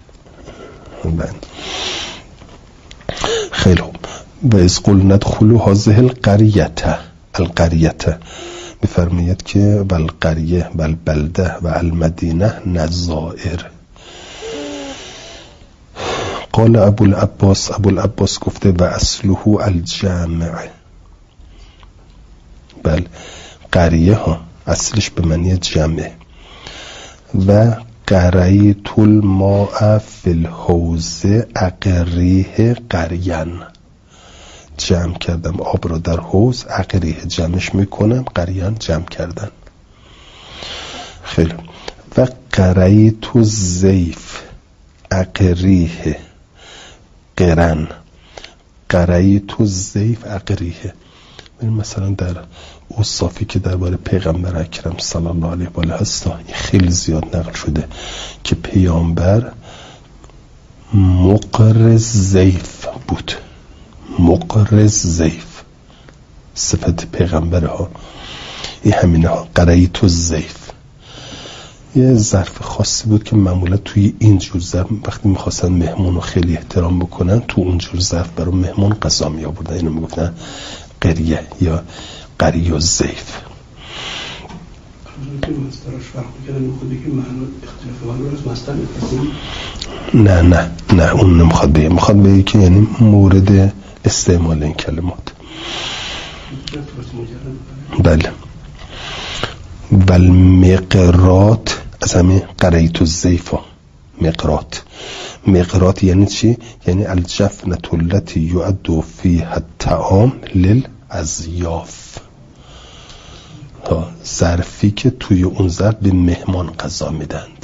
[SPEAKER 1] خیلی خوب. و از قل ندخلوا هذه القریه میفرماید که و القریه و البلده و المدینه نظائر. قال ابو العباس گفته و اصله الجامع، بل قریه ها اصلش به معنی جمع. و قریت الماء فی الحوض اقریه قریان، جمع کردم آب را در حوض، اقریه جمعش میکنم، قریان جمع کردن. خیلی. و قریت الزیف اقریه قرن، قریت الزیف اقریه. مثلا در اوصافی که درباره پیغمبر اکرم صلی الله علیه و آله هست خیلی زیاد نقل شده که پیامبر مقرز زیف بود. مقرز زیف صفت پیغمبر ها این همینه ها. قریت الزیف یه ظرف خاصی بود که معمولا توی اینجور ظرف وقتی میخواستن مهمون رو خیلی احترام بکنن تو اونجور ظرف برای مهمون غذا می آوردن، اینو میگفتن قریه یا قریه الزیف. نه اون نمیخواد بگه، میخواد بگه که یعنی مورد استعمال این کلمات. بله. والمقرات از همین قریت الزیف مقرات یعنی چی؟ یعنی الجفنة التي يعد فيها الطعام للأضیاف، ظرفی که توی اون ظرف به مهمان غذا میدند،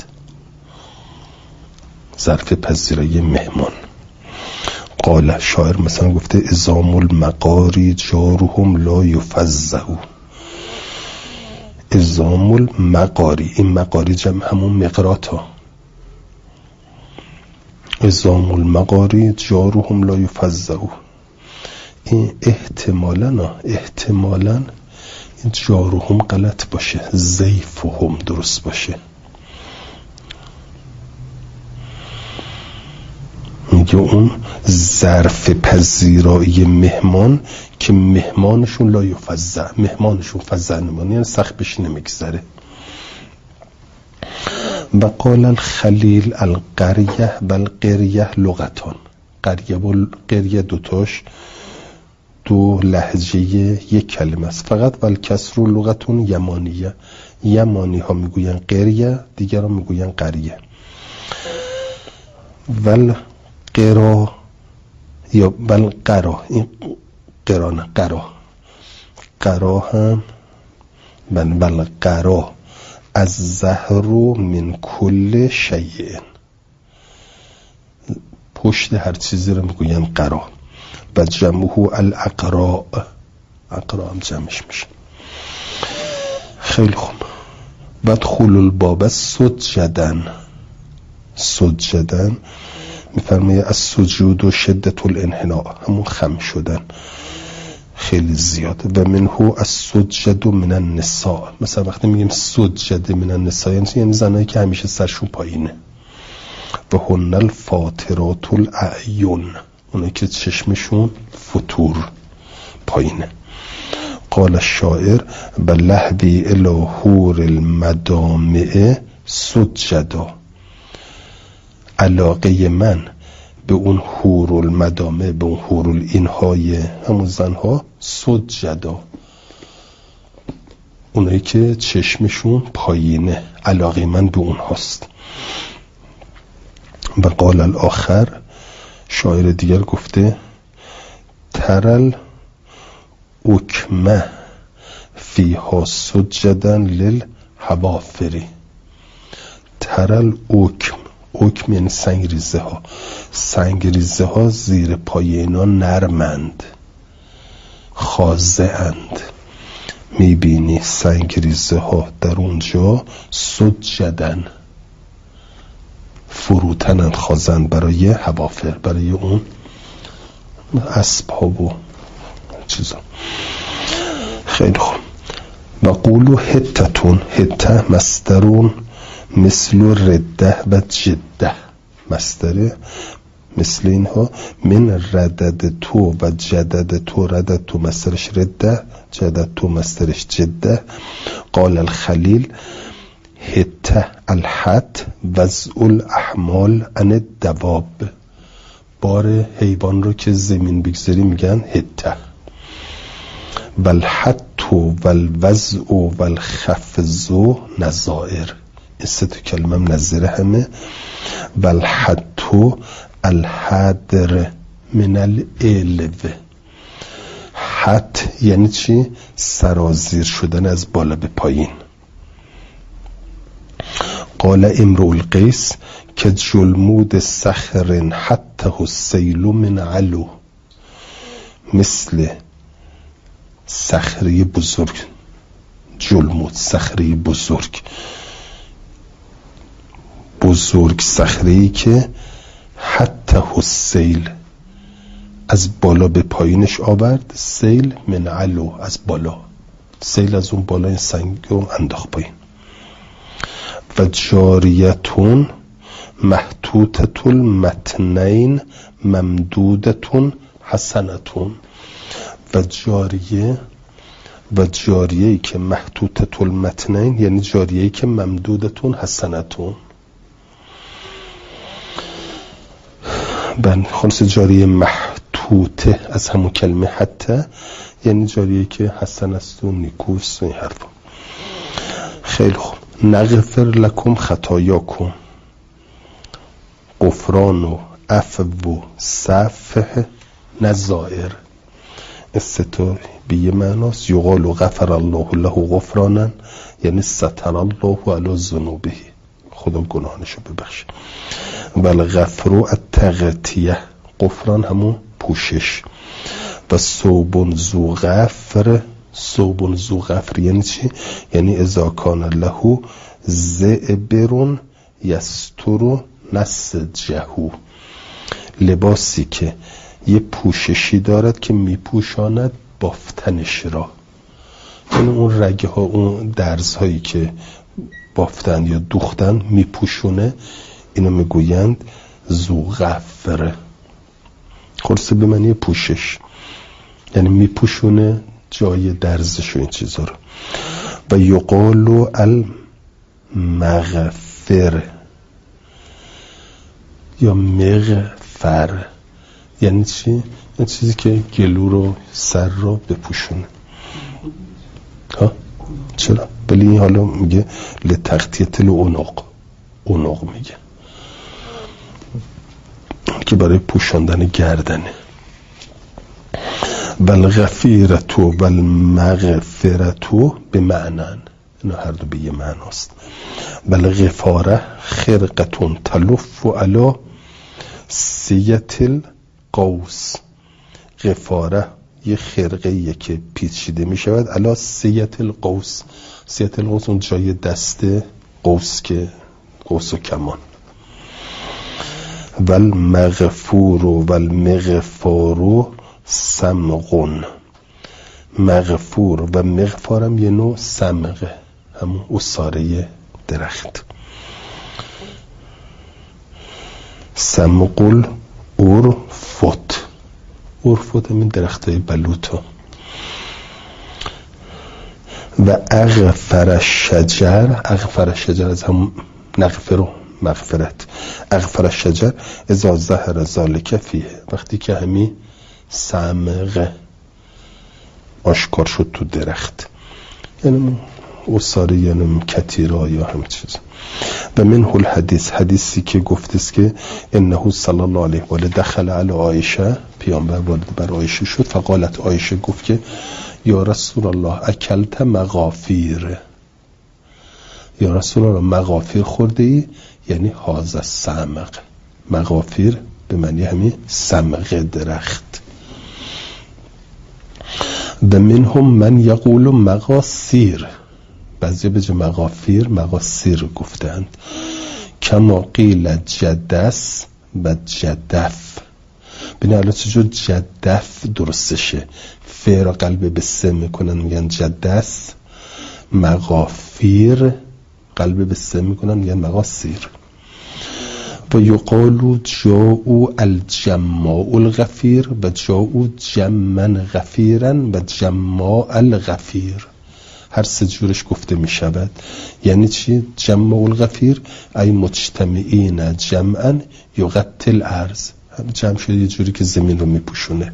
[SPEAKER 1] ظرف پذیرایی مهمان. قال شاعر مثلا گفته ازام المقاری جارهم لا یفزه. ازام المقاری، این مقاری جمع همون مقرات ها. ازام المقاری جارهم لا یفزه. این احتمالاً این جارهم غلط باشه، زیفهم درست باشه. میگه اون ظرف پذیرایی مهمان که مهمانشون لا یفزع، مهمانشون فزع نمانی یعنی سخت بهش نمیگذره. و قال الخلیل القریه و القریه لغتان، قریه و قریه دوتاش دو لهجه یک کلمه است فقط. و الکسر لغتون یمانیه، یمانی ها میگوین قریه، دیگر ها میگوین قریه. ول قرا یا بل قرا، این قرانه قرا هم بل قرا از زهر من کل شیء، پشت هر چیزی رو میگوین قرا. و جمعه الاقراء، اقراء هم جمعش میشه. خیلی خوب. بعد خلو الباب سجدن میفرمایه از سجود و شدت الانحناء، همون خم شدن خیلی زیاد. و منهو از سجد من النساء، مثلا وقتی میگیم سجد من النساء یعنی زنایی که همیشه سرشون پایینه. و هن الفاطرات الاعین، اونایی که چشمشون فتور پایینه. قال الشاعر بلهبی الى حور المدامع سجدا، علاقه من به اون حور المدامه، به اون حور العین‌های همون زنها، سجدا، اونایی که چشمشون پایینه، علاقه من به اون هست. و قال الاخر، شاعر دیگر گفته ترل اکمه فیها سجدا للحوافری. ترل اکم یعنی سنگریزه ها، سنگریزه ها زیر پای اینا نرمند، خاضعند. میبینی سنگریزه ها در اونجا سجدن، فروتنند، خاضند برای حوافر، برای اون اسب ها و چیزا. خیلی خوب. و قولو حتتون، حته مصدرون مثل رده و جده، مصدره مثل اینها، من ردد تو و جدد تو، ردد تو مصدرش رده، جدد تو مصدرش جده. قال الخلیل حته الحت وضع الاحمال عن الدواب، بار حیوان رو که زمین بگذاری میگن حته. والحت و الوضع و الخفض نظائر، این سه تا کلمه نظیره همه. والحت الحدر من الالو، حت یعنی چی؟ سرازیر شدن از بالا به پایین. قال امرؤ القیس که جلمود صخر حته السیل من علو، مثل صخره بزرگ، جلمود صخره بزرگ، بزرگ صخره‌ای که حتی السیل از بالا به پایینش آورد، سیل من علو از بالا، سیل از اون بالا این سنگ رو انداخت پایین. و جاریتون محطوطة المتنین ممدودتون حسنتون، و جاریه‌ای که محطوطة المتنین یعنی جاریه‌ای که ممدودتون حسنتون. خلاص جاریه محطوطه از همون کلمه حتی، یعنی جاریه که حسن است و نیکوست و این حرفا. خیلی خوب. نغفر لکم خطایاکم، غفران و عفو و صفح نظائر، استطاع به یه معناست. یقال و غفر الله له غفرانا یعنی ستر الله علی ذنوبه، خدا گناهانشو ببخشه. والغفر التغطیه، غفران همون پوشش. و ثوب ذو غفر، ثوب ذو غفر یعنی چی؟ یعنی اذا کان له زئبر یستر نسجه، لباسی که یه پوششی دارد که میپوشاند بافتنش را، یعنی اون رگه ها، اون درز هایی که بافتن یا دوختن میپوشونه، اینو میگویند ذو غفر. خلاصه به معنی پوشش، یعنی میپوشونه جای درزش و این چیزا رو. و یقال المغفر یا مغفر یعنی چی؟ این چیزی که گلو رو، سر رو بپوشونه. ها؟ چرا؟ ولی این حالا میگه لتغطیة العنق، عنق میگه که برای پوشاندن گردنه. والغفیرتو والمغفرتو به معنن، اینا هر دو به یه معناست. والغفاره خرقتون تلف علی سیت القوس، غفاره یه خرقه‌ایه که پیچیده می شود علی سیت القوس، سیت القوس اون جای دست قوس که قوس و کمان. والمغفور والمغفار سمغون، مغفور و مغفارم یه نوع سمغه، همون اصاره درخت. سمغل عرفت، عرفت همین درخت های بلوطا. و اغفر الشجر، اغفر الشجر از هم نغفر مغفرت، اغفر الشجر اذا ظهر ذلك فیه، وقتی که همین سمغ آشکار شد تو درخت، یعنی اصاره یعنی کتیرا یا همه چیز. و منه الحدیث، حدیثی که گفتست که انه صلی الله علیه و آله دخل علی عایشه، پیامبر وارد بر عایشه شد، فقالت عایشه گفت که یا رسول الله اکلت مغافیر، یا رسول الله مغافیر خورده ای، یعنی هذا سمغ، مغافیر به معنی همین سمغ درخت. و منهم من یقول مغاثیر، بعضی به جای مغافیر مغاثیر گفتند، کما قیل جدس و جدف. ببین الان چجور جدف درستشه، ف را قلب به سه میکنن میگن جدس، مغافیر قلب به سه میکنن میگن مغاثیر. و یقالو جاءو الجماع الغفیر و جاءو جمعا غفیرا و جماع الغفیر، هر سه جورش گفته می شود. یعنی چی؟ جمع الغفیر ای مجتمعین جمعا یغطی الارض، جمع شده یه جوری که زمین رو می پوشونه.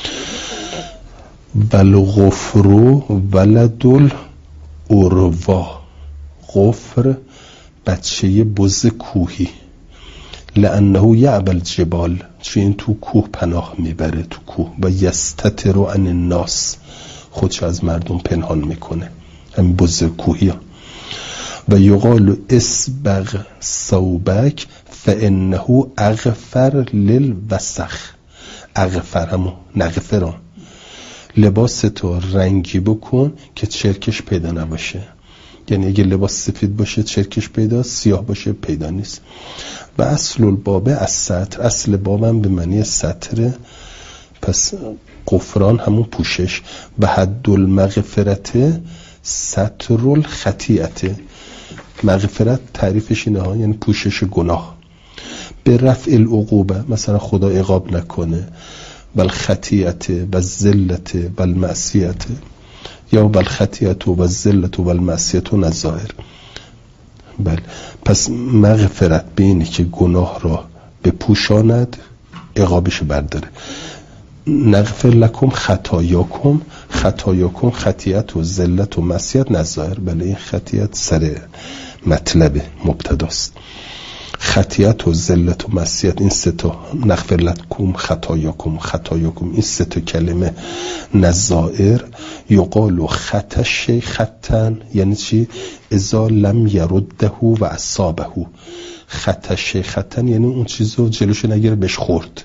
[SPEAKER 1] والغفر ولد الاروا، غفر بچه بز کوهی، لانه یعبل جبال، چون این تو کوه پناه میبره، تو کوه، و یستتر عن الناس، خودش از مردم پنهان میکنه، همین بز کوهی ها. و یقال اسبغ ثوبک فانه اغفر للوسخ، اغفر همون نغفران، لباس تو رنگی بکن که چرکش پیدا نباشه، یعنی اگه لباس سفید باشه چرکش پیدا، سیاه باشه پیدا نیست. و اصل الباب از سطر، اصل بابم به معنی سطر، پس غفران همون پوشش. و حد المغفرت ستر الخطیئت، مغفرت تعریفش اینه ها، یعنی پوشش گناه. به رفع العقوبه، مثلا خدا عقاب نکنه. بل خطیئت و ذلت و المعصیت، یا بل خطیئت و ذلت و المعصیت و نظائر. بله، پس مغفرت به اینه که گناه را بپوشاند، عقابش برداره. نغفر لکم خطایاکم، خطایاکم خطیئت و ذلت و معصیت نظائر. بله، این خطیئت سر مطلب مبتداست، خطیئت و ذلت و معصیت این سه تا، نغفر لکم خطایاکم، خطایاکم این سه تا کلمه نظائر. یقال خط شیء خطا، یعنی چی؟ اذا لم یرده و اصابه، خط شیء خطا یعنی اون چیزو جلوش نگیره بهش خورد.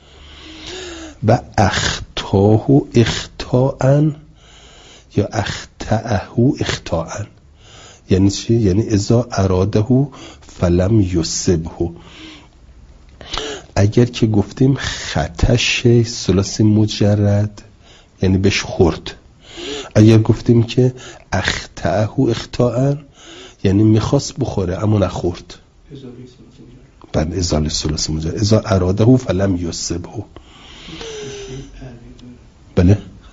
[SPEAKER 1] و اخطاه اخطاء یا اخطأه اخطاء، یعنی چی؟ یعنی اذا اراده فلم یصبه. اگر که گفتیم خطش ثلاثی مجرد یعنی بهش خورد، اگر گفتیم که اخطأه اخطاء یعنی میخواست بخوره اما نخورد، بله ازاله ثلاثی مجرد. اذا اراده فلم یصبه، بله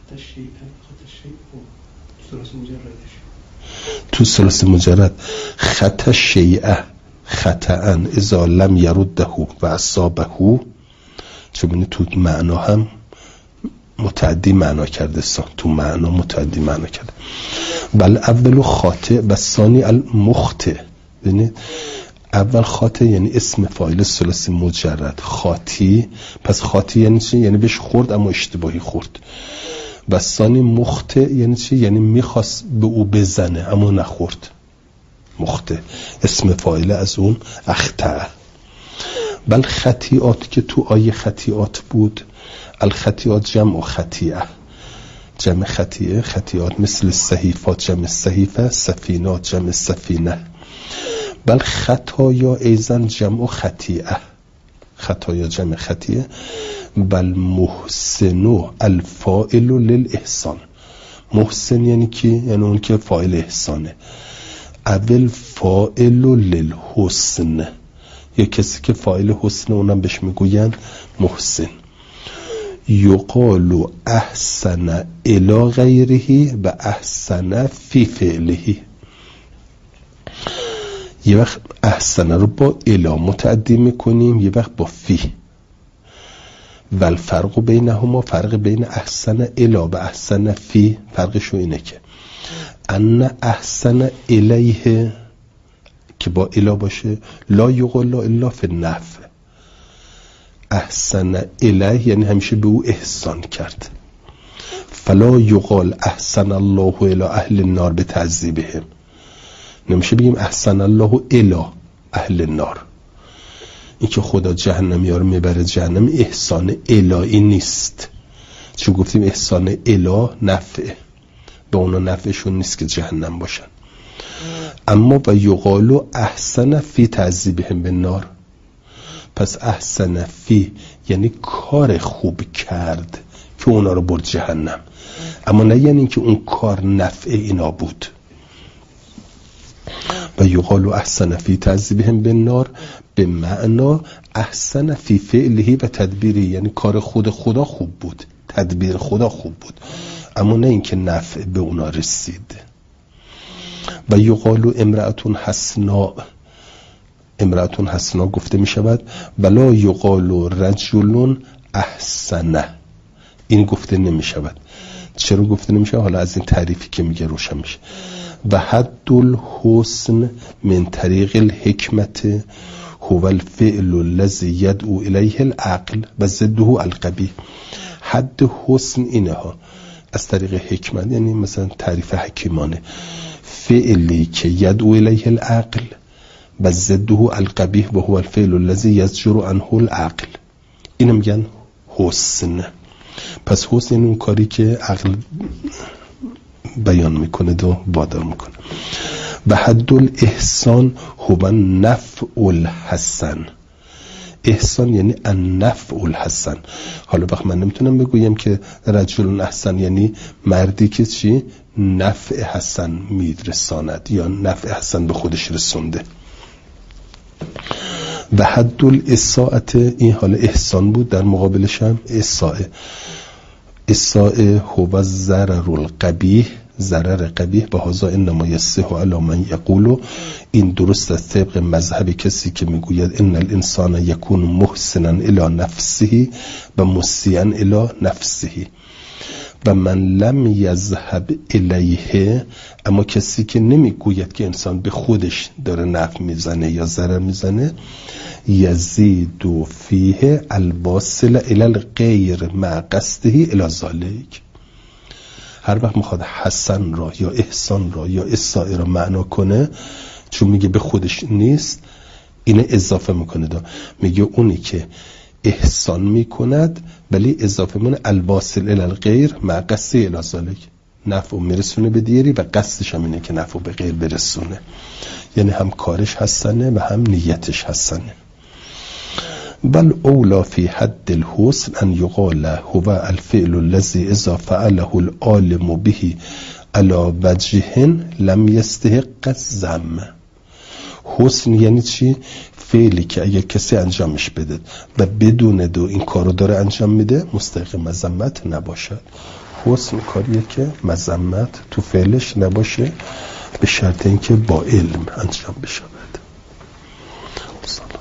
[SPEAKER 1] تو ثلاثی مجرد خط شیئه خطأ اذا لم یرده و اصابه، چون تو معنا هم متعدی معنا کرده، تو معنا متعدی معنا کرده. بل اول خاطئ و ثانی المخطئ، ببینید اول خاطئ یعنی اسم فاعل ثلاثی مجرد، خاطی، پس خاطی یعنی چی؟ یعنی بهش خورد اما اشتباهی خورد. و ثانی مخطئ یعنی چی؟ یعنی میخواست به او بزنه اما نخورد، مخطئ اسم فاعل از اون اخطأ. بل خطیئات که تو آیه خطیئات بود، الخطیئات جمع خطیئه، جمع خطیئه، خطیئات مثل صحیفات جمع صحیفه، سفینات جمع سفینه. بل خطایا ایزن جمع خطیئه، خطایا جمع خطیئه. بل محسنو الفاعل للاحسان، محسن یعنی کی؟ یعنی اون که فاعل احسانه. اول فاعل للحسن، یا کسی که فاعل حسن اونم بهش میگوین محسن. یقال احسن الی غیره و احسن فی فعله، یه وقت احسن رو با الا متعدی میکنیم، یه وقت با فی. و الفرق بینهما، فرق بین احسن الا و احسن فی فرقشو اینه که ان احسن الیه که با الا باشه لا یقال الا فی النفع. احسن الیه یعنی همیشه به او احسان کرد. فلا یقال احسن الله الی اهل النار به تعذیبهم. نمیشه بگیم احسن الله الی اهل النار. این که خدا جهنمی ها رو میبره جهنم احسان الهی نیست، چون گفتیم احسان اله نفعه، به اونا نفعشون نیست که جهنم باشن. اما و یقالو احسن فی تعذیبهم بالنار، پس احسن فی یعنی کار خوب کرد که اونا رو برد جهنم، اما نه یعنی که اون کار نفع اینا بود. و یقالو احسن فی تعذیبهم بالنار به معنا احسن فی فعله و تدبیری، یعنی کار خدا خوب بود، تدبیر خدا خوب بود، اما نه اینکه نفع به اونا رسید. و یقالو امرأتون حسنا، امرأتون حسنا گفته می شود ولا یقالو رجلون احسنه، این گفته نمی شود. چرا گفته نمی شود؟ حالا از این تعریفی که میگه روشن میشه. و حد الحسن من طریق الحکمت هو الفعل الذي يدعو الیه العقل و ضده القبیح. حد حسن اینه ها از طریق حکمت، یعنی مثلا تعریف حکیمانه، فعلی که یدعو الیه العقل و ضده القبیح و هو الفعل الذي یزجر عنه العقل، اینو میگن حسن. پس حسن یعنی اون کاری که عقل بیان میکنه و وادار میکنه. و حد الاحسان هو نفع الحسن. احسان یعنی النفع الحسن. حالا وقت من نمیتونم بگویم که رجل احسن یعنی مردی که چی نفع حسن میرساند یا نفع حسن به خودش رسونده. و حد الاساءت، این حال احسان بود، در مقابلش هم اساء هو ضرر القبیح، ضرر قبیح. به هذا انما یصح علی من یقول، این درست از طبق مذهب کسی که میگوید ان الانسان یکون محسنا الی نفسه و مسیئا الی نفسه و من لم یذهب الیه، اما کسی که نمیگوید که انسان به خودش داره نفع میزنه یا ضرر میزنه، یزید فیه الواصل الی الغیر مع قصده الی ذلک. هر وقت میخواد حسن را یا احسان را یا اساء را معنا کنه، چون میگه به خودش نیست، اینه اضافه میکنه میگه اونی که احسان میکند ولی اضافه میکنه الواصل الی الغیر مع قصده الی ذلک، نفع میرسونه به دیگری و قصدش هم اینه که نفع به غیر برسونه، یعنی هم کارش حسنه و هم نیتش حسنه. بل اولا فی حد الحسن ان یقال هو الفعل الذي اذا فعله العالم به على وجه لم يستحق الذم. حسن یعنی چی؟ فعلی که اگه کسی انجامش بده و بدون دو این کارو داره انجام میده مستحق مذمت نباشد. حسن کاریه که مذمت تو فعلش نباشه، به شرط اینکه با علم انجام بشود.